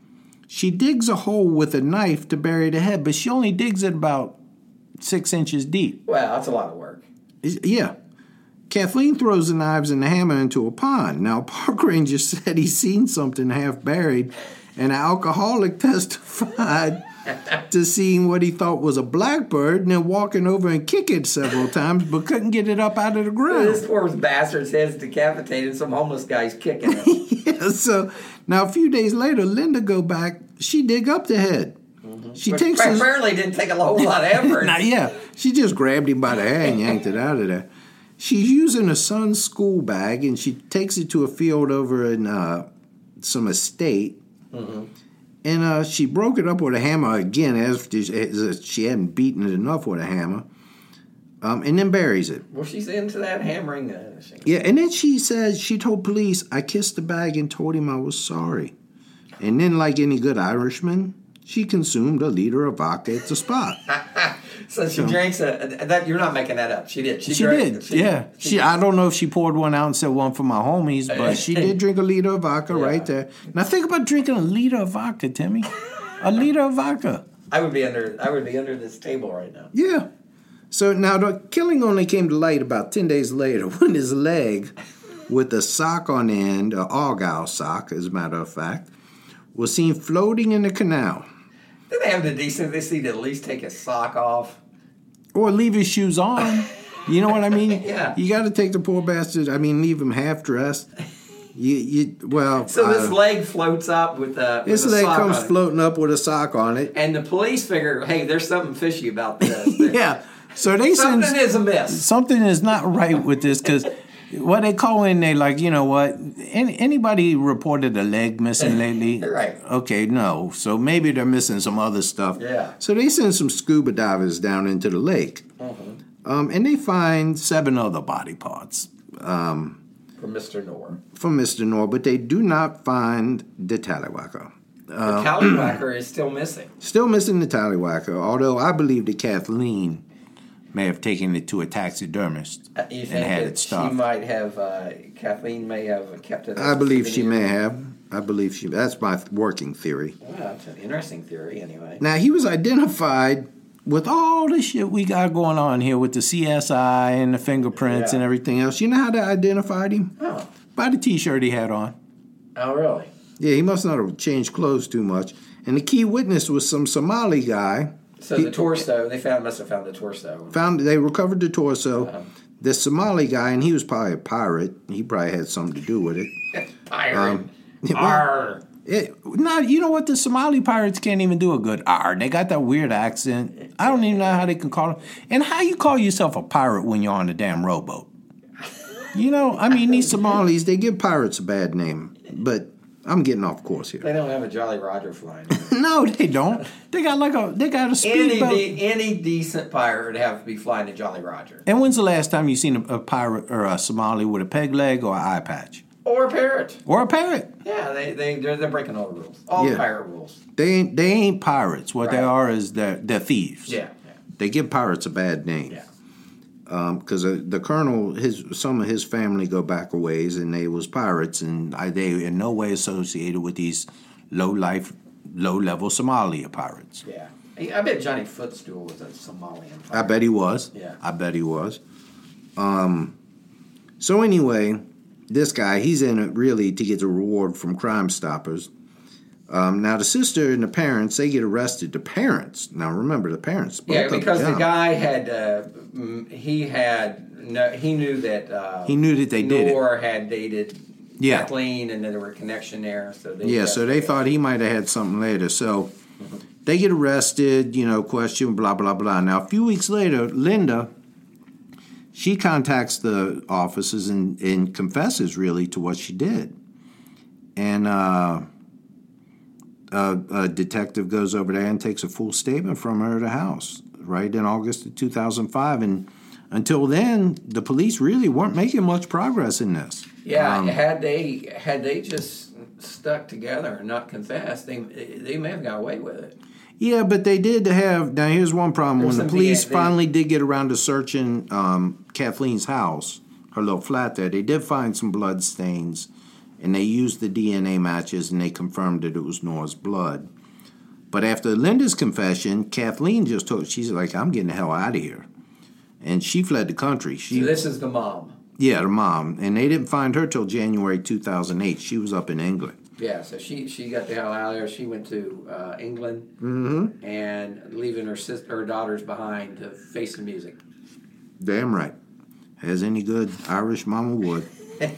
She digs a hole with a knife to bury the head, but she only digs it about six inches deep. Well, that's a lot of work. Yeah. Kathleen throws the knives and the hammer into a pond. Now, a park ranger said he's seen something half buried, and an alcoholic testified to seeing what he thought was a blackbird and then walking over and kick it several times, but couldn't get it up out of the ground. This poor bastard's head's decapitated. Some homeless guy's kicking it. Yeah, so now a few days later, Linda go back. She dig up the head. She But takes his, apparently didn't take a whole lot of effort. now, yeah, she just grabbed him by the hair and yanked it out of there. She's using her son's school bag, and she takes it to a field over in uh, some estate. Mm-hmm. And uh, she broke it up with a hammer again, as if she hadn't beaten it enough with a hammer, um, and then buries it. Well, she's into that hammering. Uh, she, Yeah, and then she says, she told police, I kissed the bag and told him I was sorry. And then, like any good Irishman, she consumed a liter of vodka at the spot. so she drinks a. That you're not making that up. She did. She, She drank, did, yeah. She, I don't know if she poured one out and said one for my homies, but she did drink a liter of vodka Yeah. right there. Now think about drinking a liter of vodka, Timmy. A liter of vodka. I would be under. I would be under this table right now. Yeah. So now the killing only came to light about ten days later when his leg, with a sock on the end, an argyle sock, as a matter of fact, was seen floating in the canal. Did they have the decency to at least take his sock off? Or leave his shoes on. You know what I mean? Yeah. You got to take the poor bastard, I mean, leave him half dressed. You, you, well. So this uh, leg floats up with a. With This a leg sock comes on it. floating up with a sock on it. And the police figure, hey, there's something fishy about this. Yeah. So they send. Something is amiss. Something is not right with this because what they call in, they like, you know what? Any, anybody reported a leg missing lately? Right. Okay, no. So maybe they're missing some other stuff. Yeah. So they send some scuba divers down into the lake. Mm-hmm. Um, and they find seven other body parts. Um, For Mister Knorr. from Mister Knorr, but they do not find the tallywhacker. The tallywhacker is still missing. Still missing the tallywhacker, although I believe that Kathleen may have taken it to a taxidermist Uh, you and think had that it she stuffed. might have, uh, Kathleen may have kept it as I a believe she souvenir? may have. I believe she. That's my working theory. Well, that's an interesting theory, anyway. Now he was identified with all the shit we got going on here with the C S I and the fingerprints Yeah. and everything else. You know how they identified him? Oh. by the T-shirt he had on. Oh, really? Yeah, he must not have changed clothes too much. And the key witness was some Somali guy. So he, the torso, they found must have found the torso. Found They recovered the torso. Uh-huh. The Somali guy, and he was probably a pirate. He probably had something to do with it. Pirate. Um, Arr. It, no, you know what? The Somali pirates can't even do a good R. They got that weird accent. I don't even know how they can call it. And how you call yourself a pirate when you're on a damn rowboat? You know, I mean, these Somalis, they give pirates a bad name. But I'm getting off course here. They don't have a Jolly Roger flying. No, they don't. They got like a they got a speedboat. Any, de- any decent pirate would have to be flying a Jolly Roger. And when's the last time you seen a, a pirate or a Somali with a peg leg or an eye patch? Or a parrot. Or a parrot. Yeah, they, they, they're, they're breaking all the rules. All Yeah. the pirate rules. They ain't, they ain't pirates. What they Right. are is they're, they're thieves. Yeah. yeah. They give pirates a bad name. Yeah. Because um, the colonel, his some of his family go back a ways, and they was pirates, and I, they in no way associated with these low life, low level Somalia pirates. Yeah. I bet Johnny Footstool was a Somalian pirate. I bet he was. Yeah. I bet he was. Um. So anyway, this guy, he's in it really to get a reward from Crime Stoppers. Um, now the sister and the parents, they get arrested. The parents, now remember the parents. both Yeah, of them because the jump. guy had, uh, mm, he had, no, he knew that uh, He knew that they did it. Noor had dated Yeah. Kathleen, and then there were a connection there. So they Yeah, so they thought he might have had something later. So they get arrested, you know, question, blah, blah, blah. Now, a few weeks later, Linda, she contacts the officers and, and confesses, really, to what she did. And uh, a, a detective goes over there and takes a full statement from her at the house, right, in August of two thousand five. And until then, the police really weren't making much progress in this. Yeah, Um, had they had they just stuck together and not confessed, they they may have got away with it. Yeah, but they did have. Now, here's one problem. There When was the some police D N A finally did get around to searching um, Kathleen's house, her little flat there, they did find some blood stains, and they used the D N A matches, and they confirmed that it was Nora's blood. But after Linda's confession, Kathleen just told, she's like, I'm getting the hell out of here. And she fled the country. She, So this is the mom. yeah, the mom. And they didn't find her till January two thousand eight. She was up in England. Yeah, so she, she got the hell out of there. She went to uh, England Mm-hmm. and leaving her sister, her daughters behind to face the music. Damn right. As any good Irish mama would.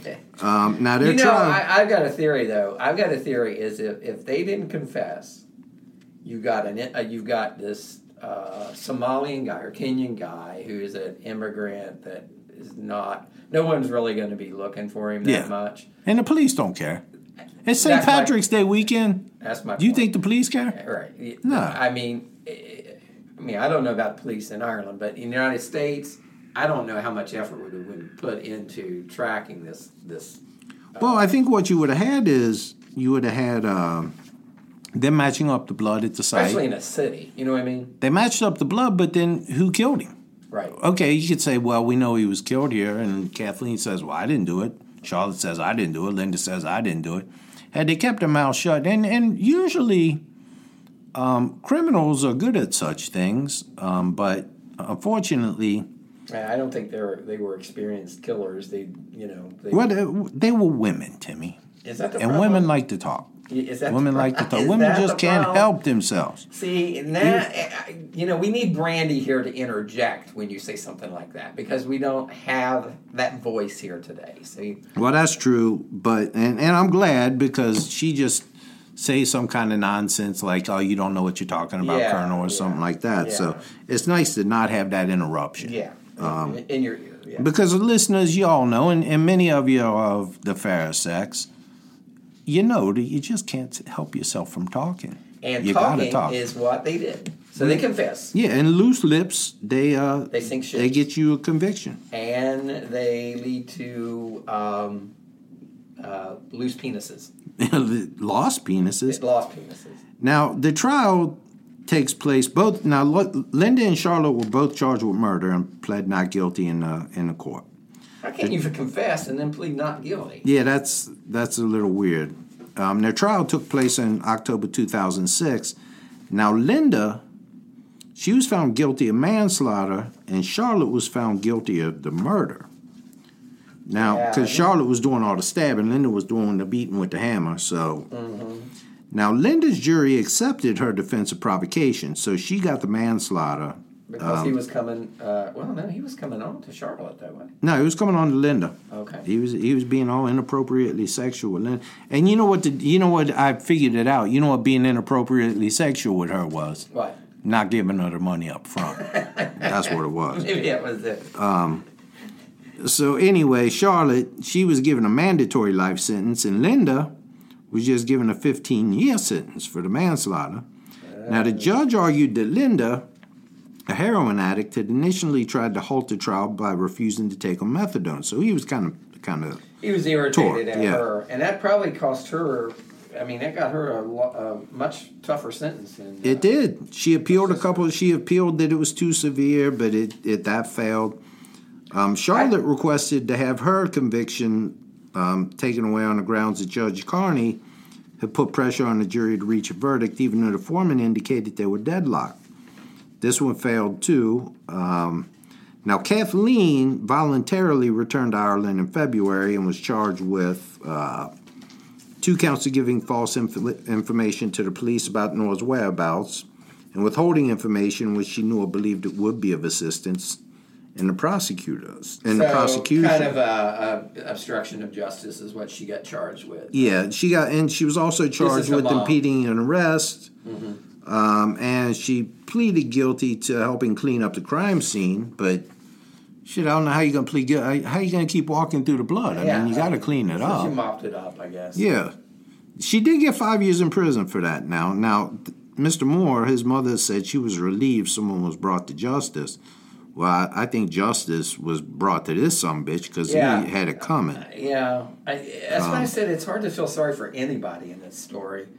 Um, now they're You know, trying. I, I've got a theory though. I've got a theory is if, if they didn't confess, you got an uh, you've got this uh, Somalian guy or Kenyan guy who is an immigrant that is not. No one's really going to be looking for him that Yeah. much. And the police don't care. It's Saint That's my- Patrick's Day weekend. That's my. Do you point. think the police care? Right. No. I mean, eh, I mean, I don't know about the police in Ireland, but in the United States, I don't know how much effort would have been put into tracking this. This. Well, I think what you would have had is you would have had um, them matching up the blood at the site. Especially in a city, you know what I mean? They matched up the blood, but then who killed him? Right. Okay, you could say, well, we know he was killed here, and Kathleen says, well, I didn't do it. Charlotte says, I didn't do it. Linda says, I didn't do it. Had they kept their mouth shut, and, and usually um, criminals are good at such things, um, but unfortunately, I don't think they were they were experienced killers. They, you know, they, well, they, they were women, Timmy. is that the And problem? women like to talk. Is that Women the like to problem? talk. Is Women that just the can't problem? help themselves. See, and that, you know, we need Brandy here to interject when you say something like that because we don't have that voice here today. See, Well, that's true, but and, and I'm glad because she just says some kind of nonsense like, "Oh, you don't know what you're talking about, Yeah, Colonel," or yeah, something like that. yeah. So it's nice to not have that interruption. yeah, Um, in your ear, yeah. Because the listeners, you all know, and, and many of you are of the fairer sex, you know that you just can't help yourself from talking. And you talking gotta talk. is what they did. So they confess. Yeah, and loose lips, they uh, They sink ships. they get you a conviction. And they lead to um, uh, loose penises. Lost penises. Lost penises. Now, the trial takes place both. Now, Lo- Linda and Charlotte were both charged with murder and pled not guilty in the in the court. How can you confess and then plead not guilty? Yeah, that's that's a little weird. Um, their trial took place in October two thousand six. Now, Linda, she was found guilty of manslaughter, and Charlotte was found guilty of the murder. Now, Yeah. because Charlotte was doing all the stabbing, Linda was doing the beating with the hammer. So Mm-hmm. now Linda's jury accepted her defense of provocation, so she got the manslaughter. Because Um, he was coming, uh, well, no, he was coming on to Charlotte that way. No, he was coming on to Linda. Okay. He was he was being all inappropriately sexual with Linda. And you know what? The, you know what? I figured it out. You know what being inappropriately sexual with her was? What? Not giving her the money up front. That's what it was. Maybe that was it. So anyway, Charlotte, she was given a mandatory life sentence, and Linda was just given a fifteen-year sentence for the manslaughter. Now, the judge argued that Linda, a heroin addict, had initially tried to halt the trial by refusing to take on methadone. So he was kind of, kind of. He was irritated Torque, at yeah. her, and that probably cost her. I mean, that got her a, lo- a much tougher sentence. In, uh, It did. She appealed a couple. She appealed that it was too severe, but it, it that failed. Um, Charlotte I, requested to have her conviction um, taken away on the grounds that Judge Carney had put pressure on the jury to reach a verdict, even though the foreman indicated they were deadlocked. This one failed too. Um, now, Kathleen voluntarily returned to Ireland in February and was charged with uh, two counts of giving false inf- information to the police about Noah's whereabouts and withholding information which she knew or believed it would be of assistance in the prosecutors. In so the prosecution. kind of a, a obstruction of justice is what she got charged with. Yeah, she got, and she was also charged with mom. impeding an arrest. Mm-hmm. Um, and she pleaded guilty to helping clean up the crime scene, but shit, I don't know how you're gonna plead guilty. How you gonna keep walking through the blood? I Yeah, mean, you got to clean it so up. She mopped it up, I guess. Yeah, she did get five years in prison for that. Now, now, Mister Moore, his mother said she was relieved someone was brought to justice. Well, I, I think justice was brought to this sumbitch because Yeah. he had it coming. Yeah, I, that's Um, why I said it's hard to feel sorry for anybody in this story.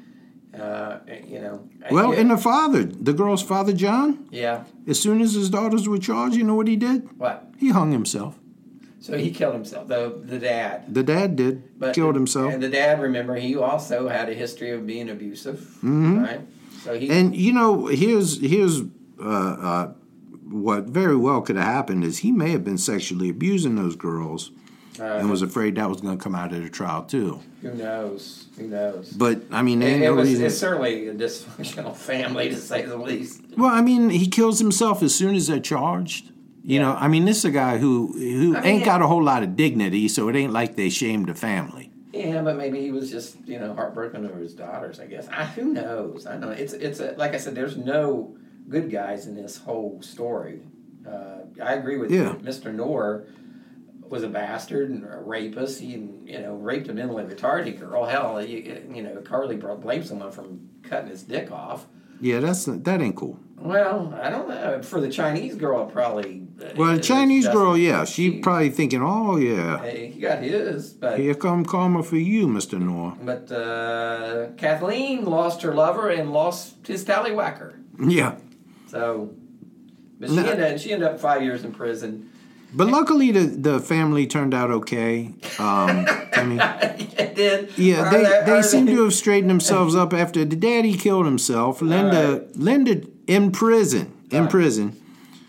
Uh, you know. I- Well, yeah, and the father, the girl's father, John, yeah. as soon as his daughters were charged, you know what he did? What? He hung himself. So he killed himself. The the dad. The dad did. But Killed himself. And the dad, remember, he also had a history of being abusive, Mm-hmm. right? So he. And, you know, here's here's uh, uh, what very well could have happened is he may have been sexually abusing those girls uh, and was afraid that was going to come out at the trial, too. Who knows? Who knows? But, I mean, there It, ain't it no was, reason. it's certainly a dysfunctional family, to say the least. Well, I mean, he kills himself as soon as they're charged. You know, I mean, this is a guy who, who I mean, ain't got a whole lot of dignity, so it ain't like they shamed the family. Yeah, but maybe he was just, you know, heartbroken over his daughters, I guess. I, who knows? I don't know. It's, it's a, like I said, there's no good guys in this whole story. Uh, I agree with Yeah. you. Mister Noor was a bastard and a rapist. He, you know, raped a mentally retarded girl. Hell, you, you know, Carly blamed someone from cutting his dick off. Yeah, that's that ain't cool. Well, I don't know. For the Chinese girl, probably. uh, Well, the it's Chinese just- girl, yeah, she probably thinking, oh, yeah, Hey, he got his, but here come karma for you, Mister Noor. but uh, Kathleen lost her lover and lost his tallywhacker. Yeah. So, but she No. ended she ended up five years in prison. But luckily, the, the family turned out okay. Um, I mean, It did. yeah, Are they, there- they are seem there- to have straightened themselves up after the daddy killed himself. Linda, Linda in prison, in Right. prison,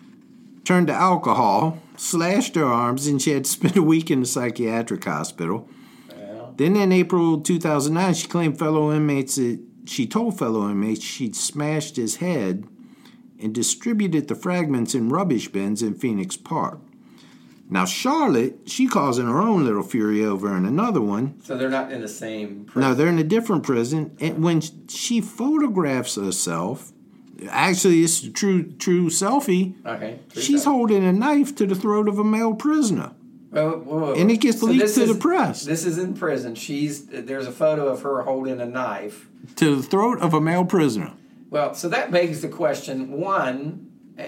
turned to alcohol, slashed her arms, and she had to spend a week in the psychiatric hospital. Well, Then in April two thousand nine, she claimed fellow inmates that she told fellow inmates she'd smashed his head and distributed the fragments in rubbish bins in Phoenix Park. Now, Charlotte, she causing her own little fury over in another one. so they're not in the same prison. No, they're in a different prison. And when she photographs herself, actually, it's a true, true selfie. Okay. true She's fact. holding a knife to the throat of a male prisoner. Whoa, whoa, whoa. And it gets leaked this to is- the press. This is in prison. She's there's a photo of her holding a knife. To the throat of a male prisoner. Well, so that begs the question: one, uh,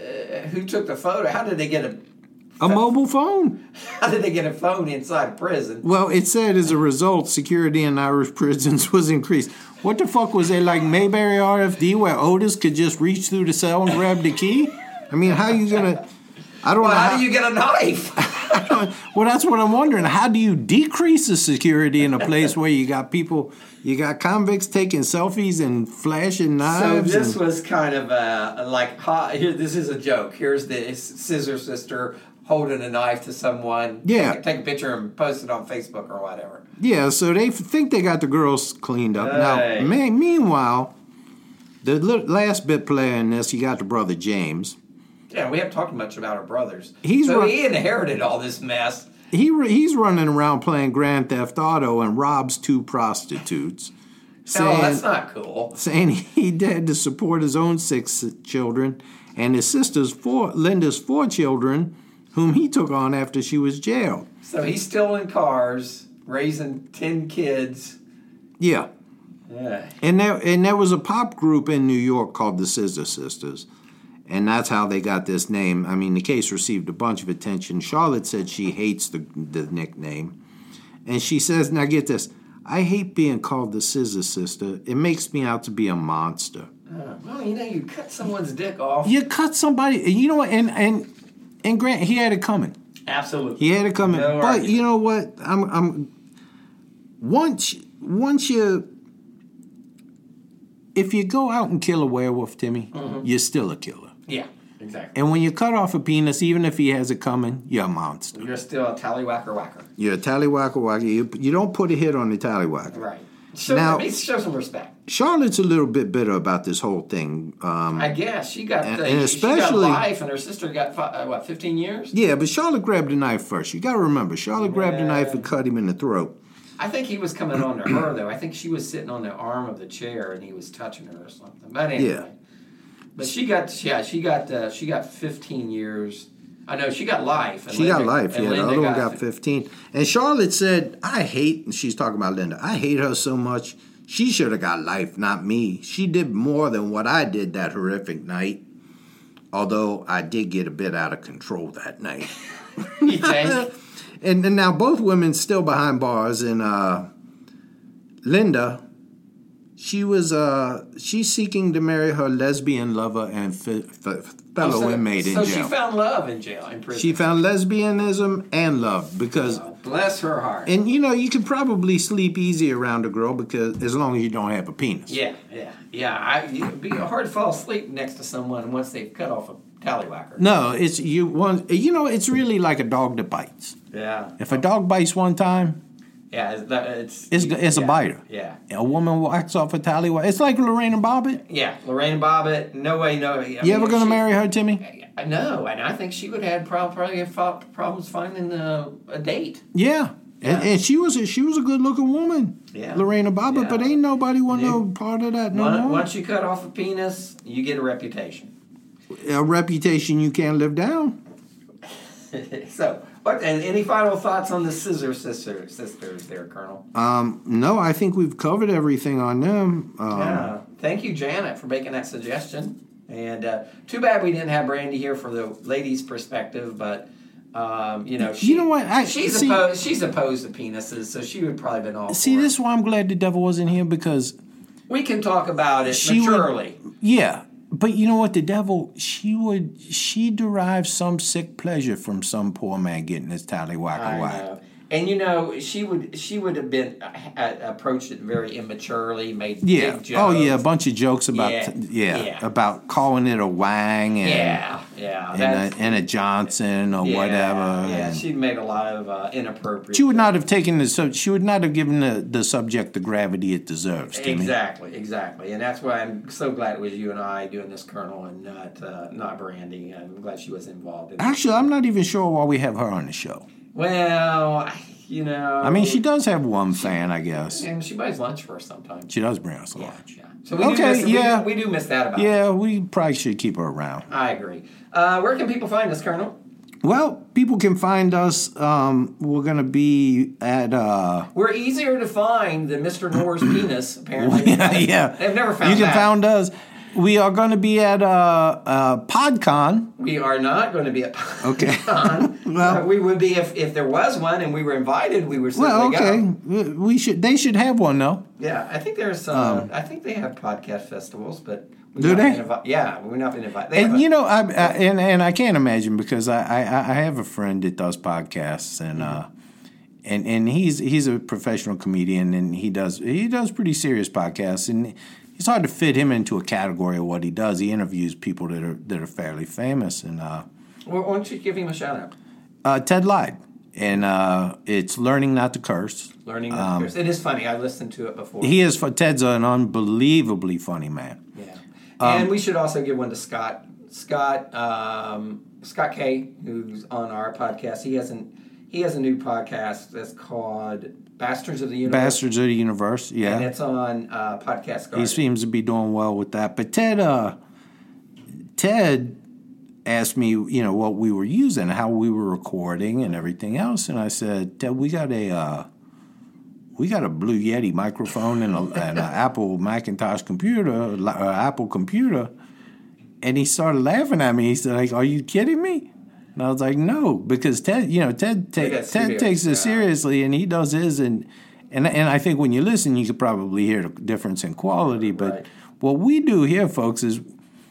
who took the photo? How did they get a A mobile phone. How did they get a phone inside prison? Well, it said as a result, security in Irish prisons was increased. What the fuck was they like Mayberry R F D where Otis could just reach through the cell and grab the key? I mean, how you gonna? I don't Well, know. how do you get a knife? Well, that's what I'm wondering. How do you decrease the security in a place where you got people, you got convicts taking selfies and flashing So knives? this and, was kind of a like, ha, here, this is a joke. Here's the Scissor Sister holding a knife to someone. Yeah. Take, take a picture and post it on Facebook or whatever. Yeah, so they f- think they got the girls cleaned up. Hey. Now, man, meanwhile, the li- last bit player in this, you got the brother James. Yeah, we haven't talked much about our brothers. He's so run- he inherited all this mess. He re- He's running around playing Grand Theft Auto and robs two prostitutes. Oh, that's not cool. Saying he had to support his own six children and his sister's four, Linda's four children, whom he took on after she was jailed. So he's stealing cars, raising ten kids. Yeah. Yeah. And there, and there was a pop group in New York called the Scissor Sisters. And that's how they got this name. I mean, the case received a bunch of attention. Charlotte said she hates the, the nickname. And she says, now get this, I hate being called the Scissor Sister. It makes me out to be a monster. Uh, well, you know, you cut someone's dick off. You cut somebody, you know what, and and and Grant, he had it coming. Absolutely. He had it coming. No but argument. you know what? I'm I'm once once you if you go out and kill a werewolf, Timmy, Mm-hmm. you're still a killer. Yeah, exactly. And when you cut off a penis, even if he has it coming, you're a monster. You're still a tallywhacker whacker. You're a tallywhacker whacker. You, you don't put a hit on the tallywhacker. Right. Show, Now- now, show some respect. Charlotte's a little bit bitter about this whole thing. Um, I guess she got and- the, and she got especially- life, and her sister got fi- uh, what fifteen years. yeah, but Charlotte grabbed the knife first. You got to remember, Charlotte grabbed the Yeah. knife and cut him in the throat. I think he was coming on to her though. I think she was sitting on the arm of the chair and he was touching her or something. But anyway, Yeah. but she got yeah she got uh, she got fifteen years. I know she got life. And She got Linda- life, and yeah. The Linda other one got fi- fifteen. And Charlotte said, I hate, and she's talking about Linda, I hate her so much. She should have got life, not me. She did more than what I did that horrific night. Although I did get a bit out of control that night. You think? And, and now both women still behind bars. And uh, Linda, she was uh, she's seeking to marry her lesbian lover and f- f- fellow Oh, so, inmate in so jail. she found love in jail, in prison. She found lesbianism and love because, Oh, bless her heart. and you know, you can probably sleep easy around a girl because as long as you don't have a penis. Yeah, yeah, yeah. I, it'd be hard to fall asleep next to someone once they've cut off a tallywhacker. No, it's you want. You know, it's really like a dog that bites. Yeah, If a dog bites one time, yeah. It's that- it's, it's it's yeah, a biter. Yeah, A woman walks off a tallywhacker. It's like Lorraine and Bobbitt. yeah. Lorraine Bobbitt. No way, no. I You mean, ever gonna she- marry her, Timmy? No, and I think she would have had prob- probably have fought problems finding a, a date. Yeah. And, Yeah. and she was a, she was a good looking woman, Yeah. Lorraine and Bobbitt. Yeah. But ain't nobody want Yeah. no part of that no Once, more. once you cut off a penis, you get a reputation. A reputation you can't live down. So, what? And any final thoughts on the Scissor Sister, sisters, there, Colonel? Um, no, I think we've covered everything on them. Um, Yeah. Thank you, Janet, for making that suggestion. And uh, too bad we didn't have Brandy here for the ladies' perspective, but um, you know, she, You know what? I- she's see- opposed. She's opposed to penises, so she would probably been all. See, for this is it. why I'm glad the devil wasn't here because We can talk about it she would- maturely. yeah, but you know what? The devil, she would, she derives some sick pleasure from some poor man getting his tallywhacker I whacked. know. And you know, she would she would have been uh, uh, approached it very immaturely, made Yeah. big jokes. Oh yeah, a bunch of jokes about Yeah, yeah, yeah. about calling it a wang and yeah, yeah, and, that's- a, and a Johnson or yeah, whatever. Yeah, and she made a lot of uh, inappropriate. she would not have taken the sub. She would not have given the, the subject the gravity it deserves. Timmy. Exactly, exactly, and that's why I'm so glad it was you and I doing this, Colonel, and not uh, not Brandy. I'm glad she was involved. In it. Actually, I'm not even sure why we have her on the show. Well, you know, I mean, she does have one fan, I guess. and she buys lunch for us sometimes. She does bring us Yeah, lunch. yeah. So we do Okay, miss, yeah. we, we do miss that about. Yeah, we probably should keep her around. I agree. Uh, where can people find us, Colonel? Well, people can find us. Um, we're going to be at. Uh, We're easier to find than Mister Moore's penis, apparently. yeah, yeah. They've never found You can that. find us. We are going to be at uh, uh, PodCon. We are not going to be at Okay. PodCon. Well- Uh, we would be if, if there was one and we were invited. We would certainly Well, okay. go. We should. They should have one though. Yeah, I think there's. Uh, I think they have podcast festivals, but we've Do not they? been invi- yeah, we've not been invited. They have And a- you know, I, I and and I can't imagine because I, I I have a friend that does podcasts and uh, and and he's he's a professional comedian and he does he does pretty serious podcasts and it's hard to fit him into a category of what he does. He interviews people that are that are fairly famous and uh, Well, why don't you give him a shout out? Uh, Ted lied, and uh, it's Learning Not to Curse. Learning Not um, to Curse. It is funny. I listened to it before. He is. Ted's an unbelievably funny man. Yeah, and um, we should also give one to Scott. Scott um, Scott K, who's on our podcast. He has an he has a new podcast that's called Bastards of the Universe. Bastards of the Universe. Yeah, and it's on uh, Podcast Garden. He seems to be doing well with that. But Ted, uh, Ted. asked me, you know, what we were using, how we were recording, and everything else, and I said, Ted, we got a, uh, we got a Blue Yeti microphone and, a, and an Apple Macintosh computer, or Apple computer, and he started laughing at me. He said, like, "Are you kidding me?" And I was like, "No," because Ted, you know, Ted, ta- Ted serious, takes it yeah. seriously, and he does his, and and and I think when you listen, you could probably hear the difference in quality. But right. what we do here, folks, is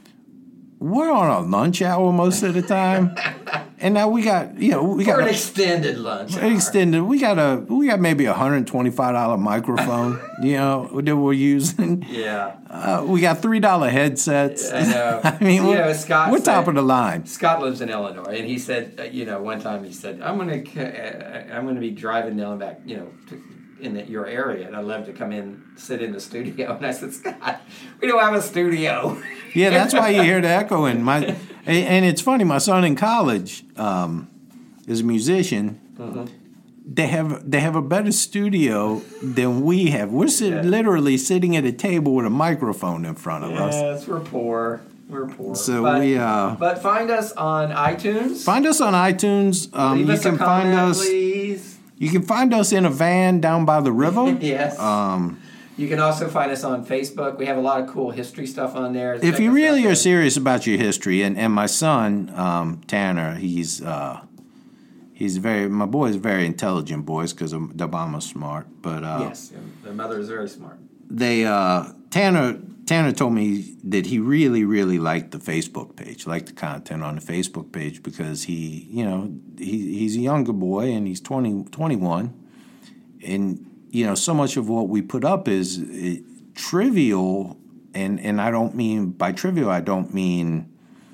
we're on a lunch hour most of the time, and now we got you know we got For an a, extended lunch. Extended. We got a we got maybe a hundred and twenty five dollar microphone, you know, that we're using. Yeah. Uh, we got three dollar headsets. I know. I mean, you we're, know, Scott we're said, top of the line. Scott lives in Illinois, and he said, uh, you know, one time he said, "I'm gonna I'm gonna be driving down back, you know." To, in the, your area, and I'd love to come in, sit in the studio. And I said, Scott, we don't have a studio. Yeah, that's why you hear the echoing. My, and it's funny, my son in college um, is a musician. Mm-hmm. They have they have a better studio than we have. We're sit, yeah. literally sitting at a table with a microphone in front of yes, us. Yes, we're poor. We're poor. So but, we. Uh, but find us on iTunes. Find us on iTunes. Um, Leave you us can a comment, find us. please. You can find us in a van down by the river. Yes. Um, you can also find us on Facebook. We have a lot of cool history stuff on there. If Check you us really out are there. serious about your history, and, and my son, um, Tanner, he's uh, he's very, my boy is very intelligent boys because the mama's smart. But uh, yes, the mother is very smart. They, uh, Tanner, Tanner told me that he really, really liked the Facebook page, liked the content on the Facebook page because he, you know, he he's a younger boy and he's twenty, twenty-one. And, you know, so much of what we put up is it, trivial, and, and I don't mean, by trivial, I don't mean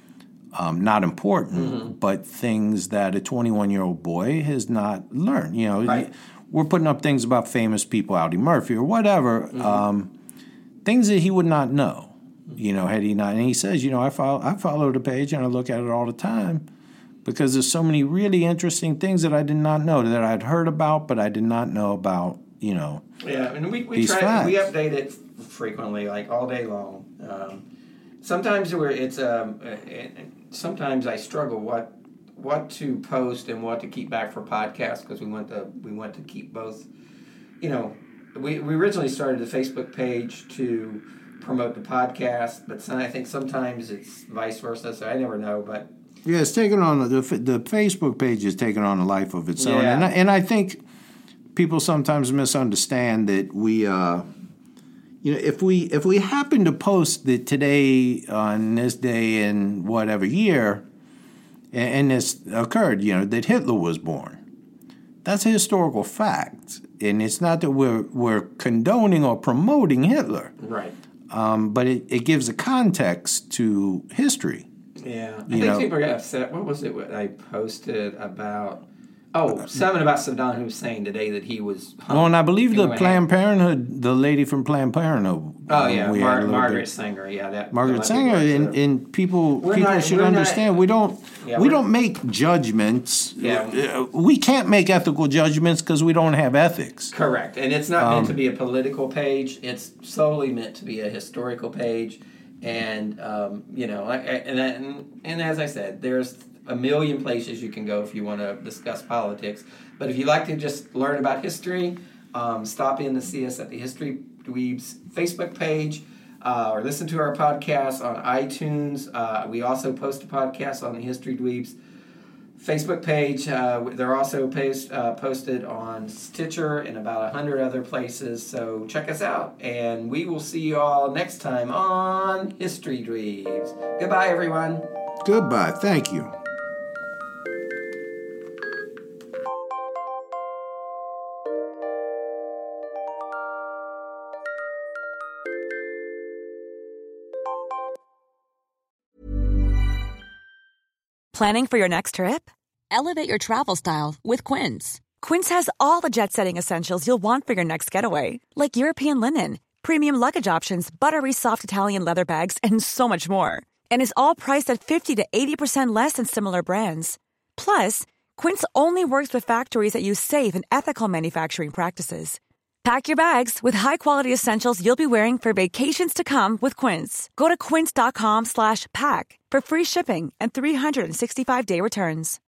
um, not important, mm-hmm. but things that a twenty-one-year-old boy has not learned. You know, right. we're putting up things about famous people, Audie Murphy or whatever, mm-hmm. um, things that he would not know, you know, had he not. And he says, you know, I follow, I follow the page and I look at it all the time because there's so many really interesting things that I did not know, that I'd heard about, but I did not know about, you know. Yeah, and we, we these try facts. we update it frequently, like all day long. Um, sometimes where it's um, sometimes I struggle what what to post and what to keep back for podcasts because we want to we want to keep both. You know, we we originally started the Facebook page to promote the podcast, but some, I think sometimes it's vice versa. So I never know, but yeah, it's taken on the the Facebook page is taking on a life of its own, yeah. and I, and I think people sometimes misunderstand that we. Uh, You know, if we if we happen to post that today on this day in whatever year, and, and this occurred, you know, that Hitler was born, that's a historical fact, and it's not that we're we're condoning or promoting Hitler, right? Um, but it, it gives a context to history. Yeah, I you think know, people got upset. What was it? What I posted about? Oh, something about Saddam Hussein today that he was. Hung. Well, and I believe the Anyway, Planned Parenthood, the lady from Planned Parenthood. Oh yeah, we Mar- had a little Margaret bit- Sanger. Yeah, that. Margaret that Sanger, and, and people We're people not- should we're not- understand we don't Yeah, we we're- don't make judgments. Yeah. Uh, we can't make ethical judgments because we don't have ethics. Correct, and it's not Um, meant to be a political page. It's solely meant to be a historical page, and um, you know, I- I- and, and and as I said, there's a million places you can go if you want to discuss politics. But if you like to just learn about history, um, stop in to see us at the History Dweebs Facebook page, uh, or listen to our podcast on iTunes. Uh, we also post a podcast on the History Dweebs Facebook page. Uh, they're also post, uh, posted on Stitcher and about a hundred other places. So check us out, and we will see you all next time on History Dweebs. Goodbye, everyone. Goodbye. Thank you. Planning for your next trip? Elevate your travel style with Quince. Quince has all the jet-setting essentials you'll want for your next getaway, like European linen, premium luggage options, buttery soft Italian leather bags, and so much more. And is all priced at fifty to eighty percent less than similar brands. Plus, Quince only works with factories that use safe and ethical manufacturing practices. Pack your bags with high-quality essentials you'll be wearing for vacations to come with Quince. Go to quince.com slash pack for free shipping and three sixty-five day returns.